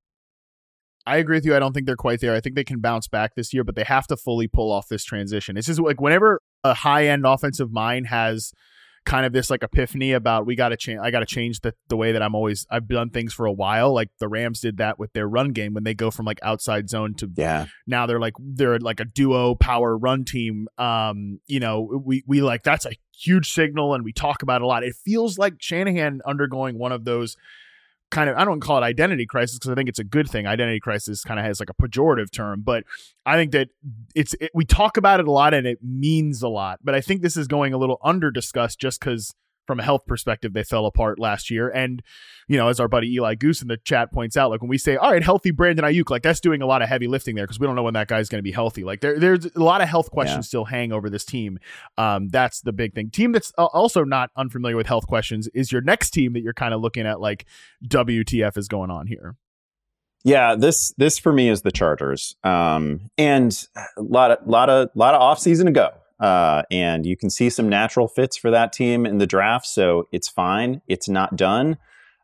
S1: I agree with you. I don't think they're quite there. I think they can bounce back this year, but they have to fully pull off this transition. It's just like whenever a high-end offensive mind has kind of this like epiphany about we got to change, I got to change the, the way that I'm always, I've done things for a while. Like the Rams did that with their run game when they go from like outside zone to
S2: yeah.
S1: now they're like, they're like a duo power run team. Um, you know, we, we like, that's a huge signal and we talk about it a lot. It feels like Shanahan undergoing one of those kind of, I don't call it identity crisis because I think it's a good thing. Identity crisis kind of has like a pejorative term, but I think that it's, it, we talk about it a lot and it means a lot, but I think this is going a little under discussed just because from a health perspective, they fell apart last year. And, you know, as our buddy Eli Goose in the chat points out, like when we say, all right, healthy Brandon Ayuk, like that's doing a lot of heavy lifting there because we don't know when that guy's going to be healthy. Like there, there's a lot of health questions yeah. still hang over this team. Um, that's the big thing. Team that's also not unfamiliar with health questions is your next team that you're kind of looking at like W T F is going on here.
S2: Yeah, this this for me is the Chargers. Um, and a lot of lot of lot of offseason to go. Uh, and you can see some natural fits for that team in the draft, so it's fine. It's not done.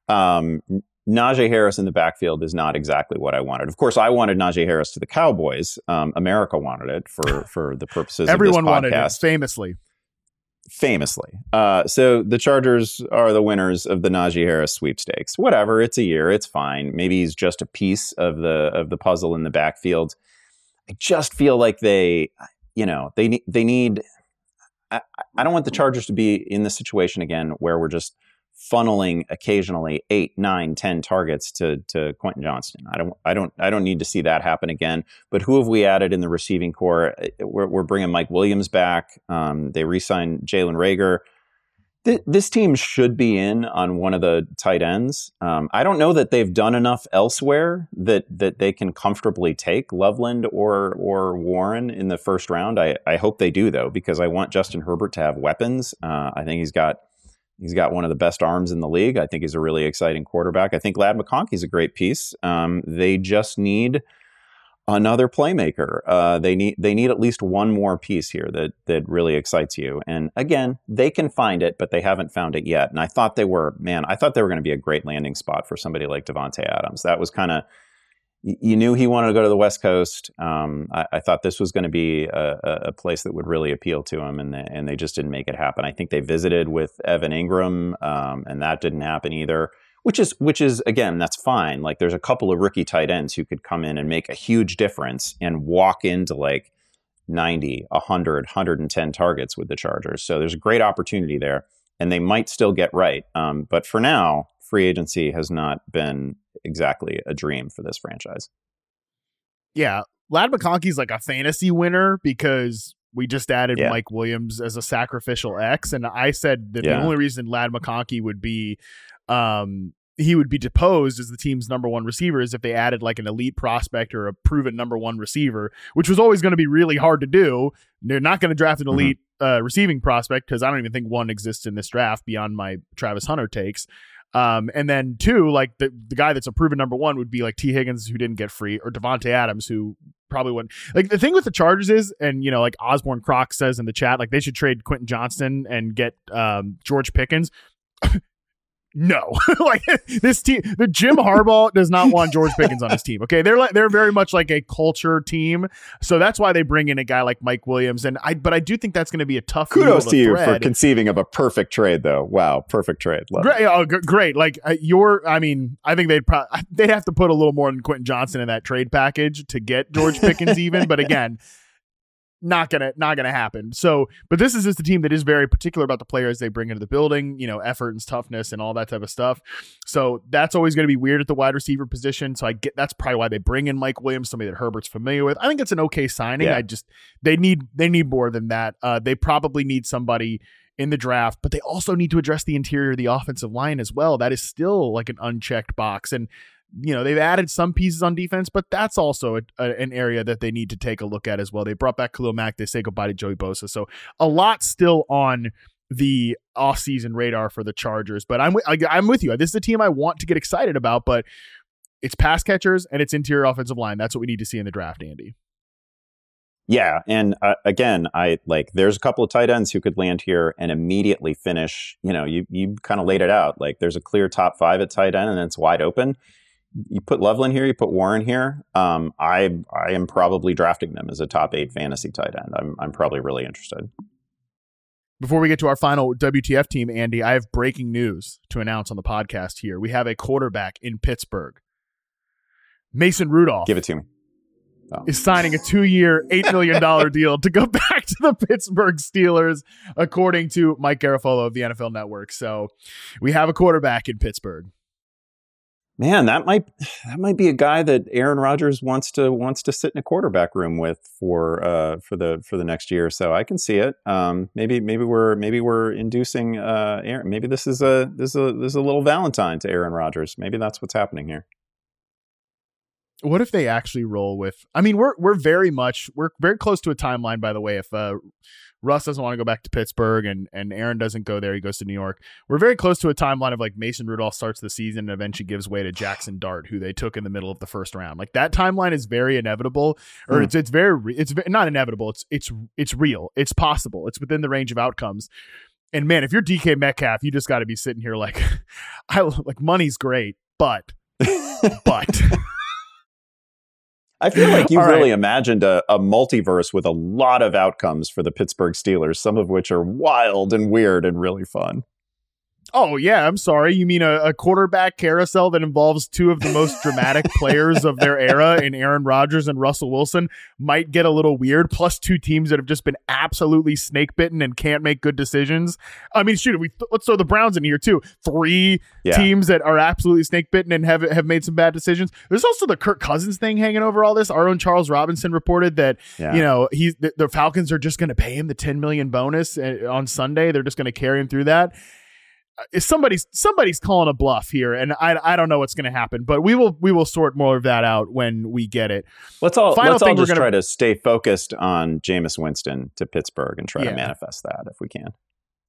S2: Um, Najee Harris in the backfield is not exactly what I wanted. Of course, I wanted Najee Harris to the Cowboys. Um, America wanted it for for the purposes
S1: Everyone
S2: of this podcast.
S1: Everyone wanted it, famously.
S2: Famously. Uh, so the Chargers are the winners of the Najee Harris sweepstakes. Whatever, it's a year, it's fine. Maybe he's just a piece of the of the puzzle in the backfield. I just feel like they... You know, they need, they need, I, I don't want the Chargers to be in the situation again where we're just funneling occasionally eight, nine, ten targets to, to Quentin Johnston. I don't, I don't, I don't need to see that happen again. But who have we added in the receiving core? We're, we're bringing Mike Williams back. Um, they re-signed Jalen Reagor. Th- this team should be in on one of the tight ends. Um, I don't know that they've done enough elsewhere that that they can comfortably take Loveland or or Warren in the first round. I, I hope they do though, because I want Justin Herbert to have weapons. Uh, I think he's got he's got one of the best arms in the league. I think he's a really exciting quarterback. I think Ladd McConkey's a great piece. Um, they just need another playmaker. Uh, they need they need at least one more piece here that that really excites you. And again, they can find it, but they haven't found it yet. And I thought they were, man, I thought they were going to be a great landing spot for somebody like Davante Adams. That was kind of, you knew he wanted to go to the West Coast. Um, I, I thought this was going to be a, a place that would really appeal to him, and they, and they just didn't make it happen. I think they visited with Evan Ingram, um, and that didn't happen either. Which is, which is again, that's fine. Like there's a couple of rookie tight ends who could come in and make a huge difference and walk into like ninety, one hundred, one hundred ten targets with the Chargers. So there's a great opportunity there, and they might still get right. Um, but for now, free agency has not been exactly a dream for this franchise.
S1: Yeah, Ladd McConkey's like a fantasy winner because we just added yeah. Mike Williams as a sacrificial X, and I said that yeah. the only reason Ladd McConkey would be um, he would be deposed as the team's number one receiver is if they added like an elite prospect or a proven number one receiver, which was always going to be really hard to do. They're not going to draft an elite mm-hmm. uh, receiving prospect because I don't even think one exists in this draft beyond my Travis Hunter takes. Um, and then two, like the, the guy that's a proven number one would be like T. Higgins, who didn't get free, or Davante Adams, who probably wouldn't. Like the thing with the Chargers is, and you know, like Osborne Croc says in the chat, like they should trade Quentin Johnston and get um, George Pickens. No, like this team, the Jim Harbaugh does not want George Pickens on his team. Okay, they're like they're very much like a culture team, so that's why they bring in a guy like Mike Williams. And I, but I do think that's going to be a tough.
S2: Kudos to, to you
S1: thread.
S2: for conceiving of a perfect trade, though. Wow, perfect trade. Love
S1: great, oh, g- great. Like uh, your, I mean, I think they'd probably they'd have to put a little more than Quentin Johnston in that trade package to get George Pickens even. But again. Not gonna, not gonna happen. So, but this is just a team that is very particular about the players they bring into the building, you know, effort and toughness and all that type of stuff. So that's always going to be weird at the wide receiver position. So I get that's probably why they bring in Mike Williams, somebody that Herbert's familiar with. I think it's an okay signing. Yeah. I just they need they need more than that. Uh, they probably need somebody in the draft, but they also need to address the interior of the offensive line as well. That is still like an unchecked box. And you know, they've added some pieces on defense, but that's also a, a, an area that they need to take a look at as well. They brought back Khalil Mack. They say goodbye to Joey Bosa. So a lot still on the offseason radar for the Chargers, but I'm, I, I'm with you. This is a team I want to get excited about, but it's pass catchers and it's interior offensive line. That's what we need to see in the draft, Andy.
S2: Yeah. And uh, again, I like, there's a couple of tight ends who could land here and immediately finish, you know, you, you kind of laid it out. Like there's a clear top five at tight end and it's wide open. You put Loveland here, you put Warren here. Um, I I am probably drafting them as a top eight fantasy tight end. I'm I'm probably really interested.
S1: Before we get to our final W T F team, Andy, I have breaking news to announce on the podcast here. We have a quarterback in Pittsburgh. Mason Rudolph.
S2: Give it to me.
S1: Oh. Is signing a two-year, eight million dollars deal to go back to the Pittsburgh Steelers, according to Mike Garafolo of the N F L Network. So we have a quarterback in Pittsburgh.
S2: Man, that might that might be a guy that Aaron Rodgers wants to wants to sit in a quarterback room with for uh, for the for the next year or so. I can see it. Um, maybe maybe we're maybe we're inducing uh, Aaron. Maybe this is a this is a this is a little Valentine to Aaron Rodgers. Maybe that's what's happening here.
S1: What if they actually roll with? I mean, we're we're very much we're very close to a timeline. By the way, if uh, Russ doesn't want to go back to Pittsburgh and and Aaron doesn't go there, he goes to New York. We're very close to a timeline of like Mason Rudolph starts the season and eventually gives way to Jackson Dart, who they took in the middle of the first round. Like that timeline is very inevitable, or mm. it's it's very it's not inevitable. It's it's it's real. It's possible. It's within the range of outcomes. And man, if you're D K Metcalf, you just got to be sitting here like, I like money's great, but but.
S2: I feel like you've right. really imagined a, a multiverse with a lot of outcomes for the Pittsburgh Steelers, some of which are wild and weird and really fun.
S1: Oh, yeah. I'm sorry. You mean a, a quarterback carousel that involves two of the most dramatic players of their era in Aaron Rodgers and Russell Wilson might get a little weird, plus two teams that have just been absolutely snake bitten and can't make good decisions. I mean, shoot, if we let's throw the Browns in here, too. Three yeah. teams that are absolutely snake bitten and have, have made some bad decisions. There's also the Kirk Cousins thing hanging over all this. Our own Charles Robinson reported that, yeah. you know, he's the, the Falcons are just going to pay him the ten million dollars bonus on Sunday. They're just going to carry him through that. Somebody's somebody's calling a bluff here, and I I don't know what's going to happen, but we will we will sort more of that out when we get it.
S2: Let's all Final let's all just gonna, try to stay focused on Jameis Winston to Pittsburgh and try yeah. to manifest that if we can.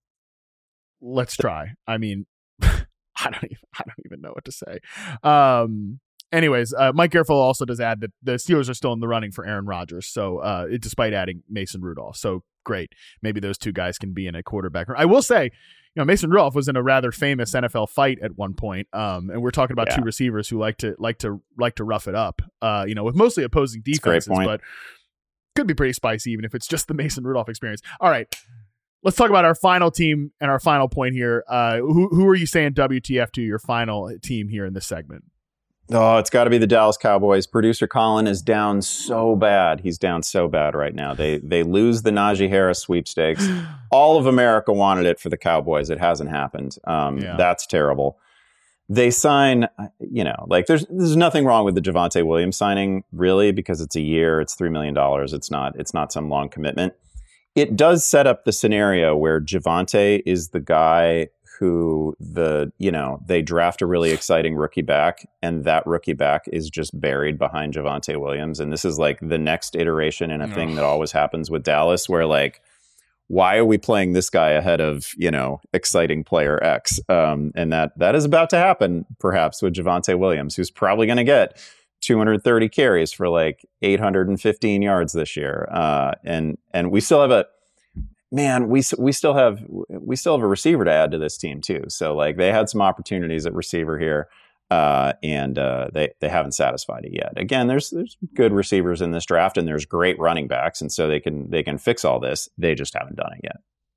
S1: Let's try. I mean, I don't even I don't even know what to say. Um. Anyways, uh, Mike Garafolo also does add that the Steelers are still in the running for Aaron Rodgers, so uh, it, despite adding Mason Rudolph, so great. Maybe those two guys can be in a quarterback. I will say, you know, Mason Rudolph was in a rather famous N F L fight at one point, um, and we're talking about yeah. two receivers who like to like to like to rough it up, uh, you know, with mostly opposing defenses, but could be pretty spicy even if it's just the Mason Rudolph experience. All right, let's talk about our final team and our final point here. Uh, who who are you saying W T F to your final team here in this segment?
S2: Oh, it's got to be the Dallas Cowboys. Producer Colin is down so bad. He's down so bad right now. They they lose the Najee Harris sweepstakes. All of America wanted it for the Cowboys. It hasn't happened. Um, yeah. That's terrible. They sign, you know, like there's there's nothing wrong with the Javonte Williams signing, really, because it's a year. It's three million dollars. It's not it's not some long commitment. It does set up the scenario where Javonte is the guy who the, you know, they draft a really exciting rookie back, and that rookie back is just buried behind Javonte Williams. And this is like the next iteration in a thing that always happens with Dallas, where like, why are we playing this guy ahead of, you know, exciting player X? Um, and that that is about to happen, perhaps, with Javonte Williams, who's probably going to get two hundred thirty carries for like eight hundred fifteen yards this year. Uh, and and we still have a man, we we still have we still have a receiver to add to this team too. So like they had some opportunities at receiver here, uh, and uh, they they haven't satisfied it yet. Again, there's there's good receivers in this draft, and there's great running backs, and so they can they can fix all this. They just haven't done it yet.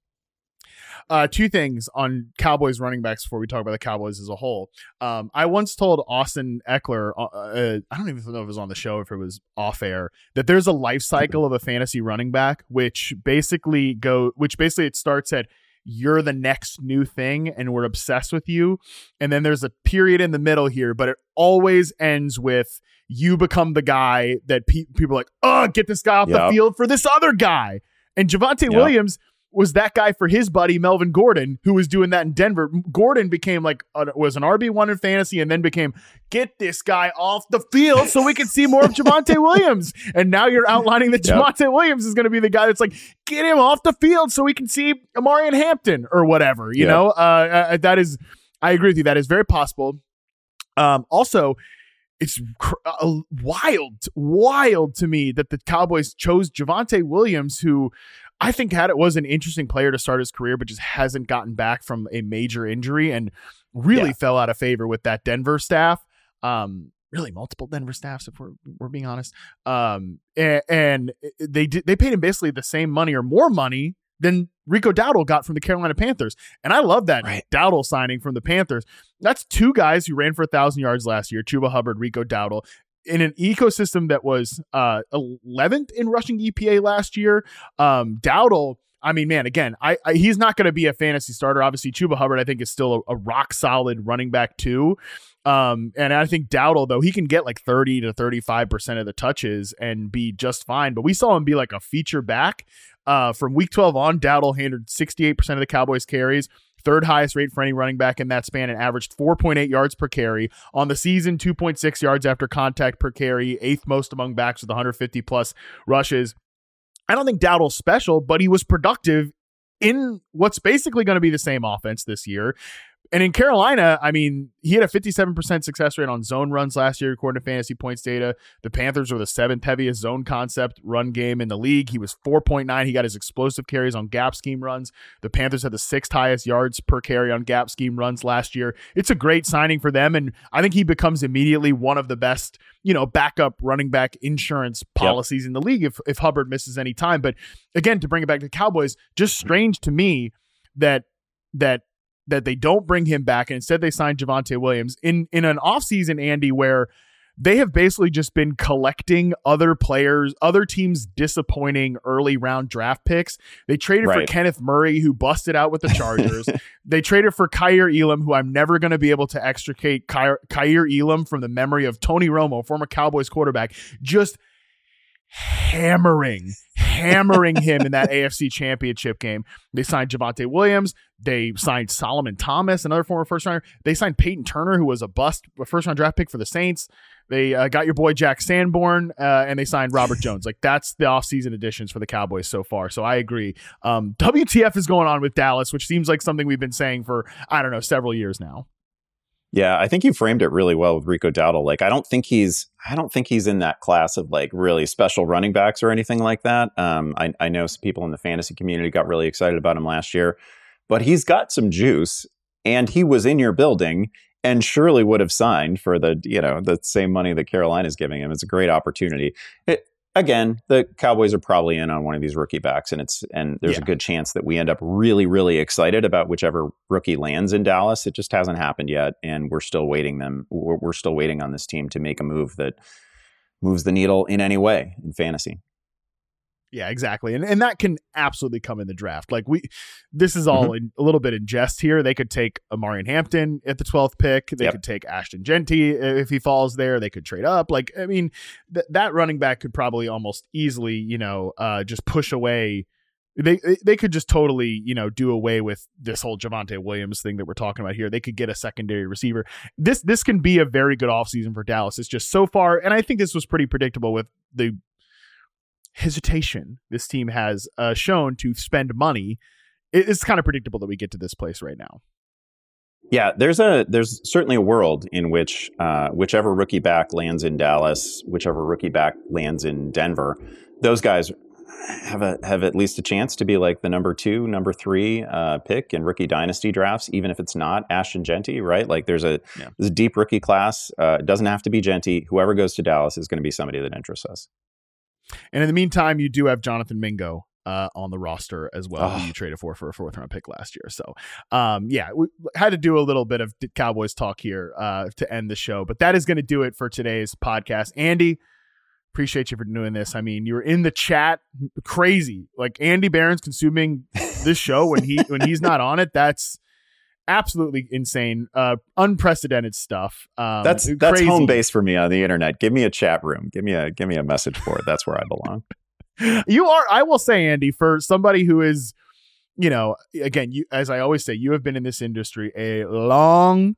S1: Uh, two things on Cowboys running backs before we talk about the Cowboys as a whole. Um, I once told Austin Eckler, uh, uh, I don't even know if it was on the show, if it was off air, that there's a life cycle of a fantasy running back, which basically go, which basically it starts at you're the next new thing and we're obsessed with you. And then there's a period in the middle here, but it always ends with you become the guy that pe- people are like, oh, get this guy off yep. the field for this other guy. And Javonte yep. Williams was that guy for his buddy Melvin Gordon, who was doing that in Denver. Gordon became like a, was an R B one in fantasy, and then became get this guy off the field so we can see more of Javonte Williams. And now you're outlining that yep. Javonte Williams is going to be the guy that's like get him off the field so we can see Amarian Hampton or whatever. You yep. know, uh, uh, that is I agree with you. That is very possible. Um, also. It's cr- uh, wild, wild to me that the Cowboys chose Javonte Williams, who I think had it was an interesting player to start his career, but just hasn't gotten back from a major injury and really yeah. fell out of favor with that Denver staff. Um, really multiple Denver staffs, if we're, we're being honest. Um, and, and they did, they paid him basically the same money or more money than Rico Dowdle got from the Carolina Panthers. And I love that right. Dowdle signing from the Panthers. That's two guys who ran for a thousand yards last year, Chuba Hubbard, Rico Dowdle, in an ecosystem that was uh, eleventh in rushing E P A last year. Um, Dowdle, I mean, man, again, I, I he's not going to be a fantasy starter. Obviously, Chuba Hubbard, I think, is still a, a rock solid running back too. Um, and I think Dowdle, though, he can get like thirty to thirty-five percent of the touches and be just fine. But we saw him be like a feature back. Uh, from week twelve on, Dowdle handled sixty-eight percent of the Cowboys carries, third highest rate for any running back in that span, and averaged four point eight yards per carry. On the season, two point six yards after contact per carry, eighth most among backs with one hundred fifty plus rushes. I don't think Dowdle's special, but he was productive in what's basically going to be the same offense this year. And in Carolina, I mean, he had a fifty-seven percent success rate on zone runs last year, according to Fantasy Points data. The Panthers were the seventh heaviest zone concept run game in the league. He was four point nine. He got his explosive carries on gap scheme runs. The Panthers had the sixth highest yards per carry on gap scheme runs last year. It's a great signing for them, and I think he becomes immediately one of the best, you know, backup running back insurance policies yep. in the league if, if Hubbard misses any time. But again, to bring it back to the Cowboys, just strange to me that that that they don't bring him back and instead they signed Javonte Williams in, in an offseason, Andy, where they have basically just been collecting other players, other teams' disappointing early round draft picks. They traded right. for Kenneth Murray, who busted out with the Chargers. They traded for Kaiir Elam, who I'm never going to be able to extricate Kaiir, Kaiir Elam from the memory of Tony Romo, former Cowboys quarterback, just hammering, hammering him in that A F C Championship game. They signed Javonte Williams. They signed Solomon Thomas, another former first rounder. They signed Peyton Turner, who was a bust, a first round draft pick for the Saints. They uh, got your boy Jack Sanborn, uh, and they signed Robert Jones. Like, that's the offseason additions for the Cowboys so far. So I agree. Um, W T F is going on with Dallas, which seems like something we've been saying for, I don't know, several years now.
S2: Yeah, I think you framed it really well with Rico Dowdle. Like, I don't think he's, I don't think he's in that class of like really special running backs or anything like that. Um, I, I know some people in the fantasy community got really excited about him last year, but he's got some juice, and he was in your building and surely would have signed for the, you know, the same money that Carolina's giving him. It's a great opportunity. It, Again, the Cowboys are probably in on one of these rookie backs, and it's and there's yeah. a good chance that we end up really, really excited about whichever rookie lands in Dallas. It just hasn't happened yet, and we're still waiting them. We're, we're still waiting on this team to make a move that moves the needle in any way in fantasy.
S1: Yeah, exactly. And and that can absolutely come in the draft. Like we, this is all mm-hmm. in, a little bit in jest here. They could take Amarian Hampton at the twelfth pick. They yep. could take Ashton Genty if he falls there. They could trade up. Like, I mean, th- that running back could probably almost easily, you know, uh, just push away. They they could just totally, you know, do away with this whole Javonte Williams thing that we're talking about here. They could get a secondary receiver. This this can be a very good offseason for Dallas. It's just so far, and I think this was pretty predictable with the hesitation this team has uh, shown to spend money. It's kind of predictable that we get to this place right now.
S2: Yeah, there's a there's certainly a world in which uh, whichever rookie back lands in Dallas, whichever rookie back lands in Denver, those guys have a have at least a chance to be like the number two, number three uh, pick in rookie dynasty drafts, even if it's not Ashton Genty, right? Like there's a yeah. there's a deep rookie class. Uh, it doesn't have to be Genty. Whoever goes to Dallas is going to be somebody that interests us.
S1: And in the meantime, you do have Jonathan Mingo uh, on the roster as well,
S2: oh.
S1: who you traded for for a fourth round pick last year. So, um, yeah, we had to do a little bit of Cowboys talk here uh, to end the show. But that is going to do it for today's podcast. Andy, appreciate you for doing this. I mean, you were in the chat, crazy. Like Andy Behrens consuming this show when he when he's not on it. That's absolutely insane, uh, unprecedented stuff. Um,
S2: that's
S1: crazy.
S2: That's home base for me on the internet. Give me a chat room. Give me a give me a message board. That's where I belong.
S1: You are. I will say, Andy, for somebody who is, you know, again, you as I always say, you have been in this industry a long,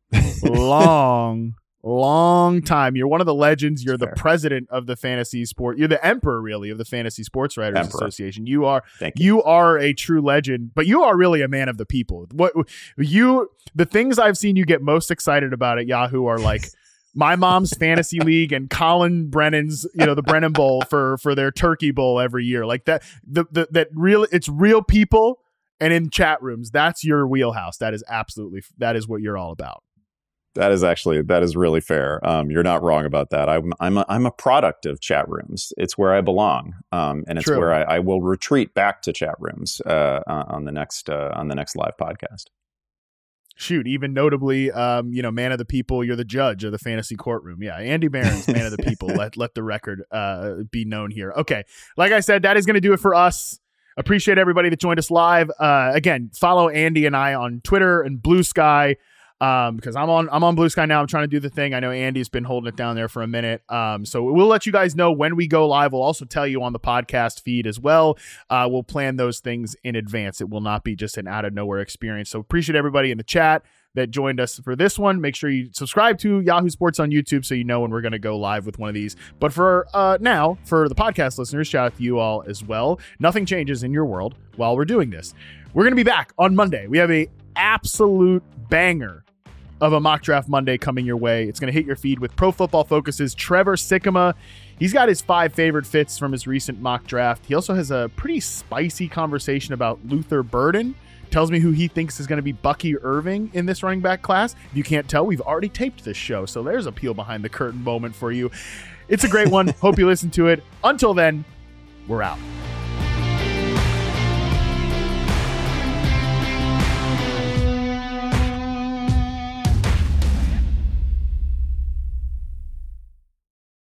S1: long. long time. You're one of the legends. You're That's the fair. president of the fantasy sport. You're the emperor, really, of the Fantasy Sports Writers emperor. Association. You are.
S2: Thank you.
S1: You are a true legend, but you are really a man of the people. What you, the things I've seen you get most excited about at Yahoo are like my mom's fantasy league and Colin Brennan's, you know, the Brennan Bowl for for their Turkey Bowl every year. Like that. The, the that real. It's real people and in chat rooms. That's your wheelhouse. That is absolutely. That is what you're all about.
S2: That is actually, that is really fair. Um, you're not wrong about that. I'm, I'm, a, I'm a product of chat rooms. It's where I belong. Um, and it's True. where I, I will retreat back to chat rooms uh, on the next, uh, on the next live podcast.
S1: Shoot, even notably, um, you know, man of the people, you're the judge of the fantasy courtroom. Yeah. Andy Behrens, man of the people. Let, let the record uh, be known here. Okay. Like I said, that is going to do it for us. Appreciate everybody that joined us live. Uh, again, follow Andy and I on Twitter and Blue Sky. um, because I'm on I'm on Blue Sky now. I'm trying to do the thing. I know Andy's been holding it down there for a minute. Um, so we'll let you guys know when we go live. We'll also tell you on the podcast feed as well. Uh, we'll plan those things in advance. It will not be just an out of nowhere experience. So appreciate everybody in the chat that joined us for this one. Make sure you subscribe to Yahoo Sports on YouTube so you know when we're going to go live with one of these. But for uh, now, for the podcast listeners, shout out to you all as well. Nothing changes in your world while we're doing this. We're going to be back on Monday. We have a absolute banger of a Mock Draft Monday coming your way. It's going to hit your feed with Pro Football Focus's Trevor Sikkema. He's got his five favorite fits from his recent mock draft. He also has a pretty spicy conversation about Luther Burden. Tells me who he thinks is going to be Bucky Irving in this running back class. If you can't tell, we've already taped this show, so there's a peel behind the curtain moment for you. It's a great one. Hope you listen to it. Until then, we're out.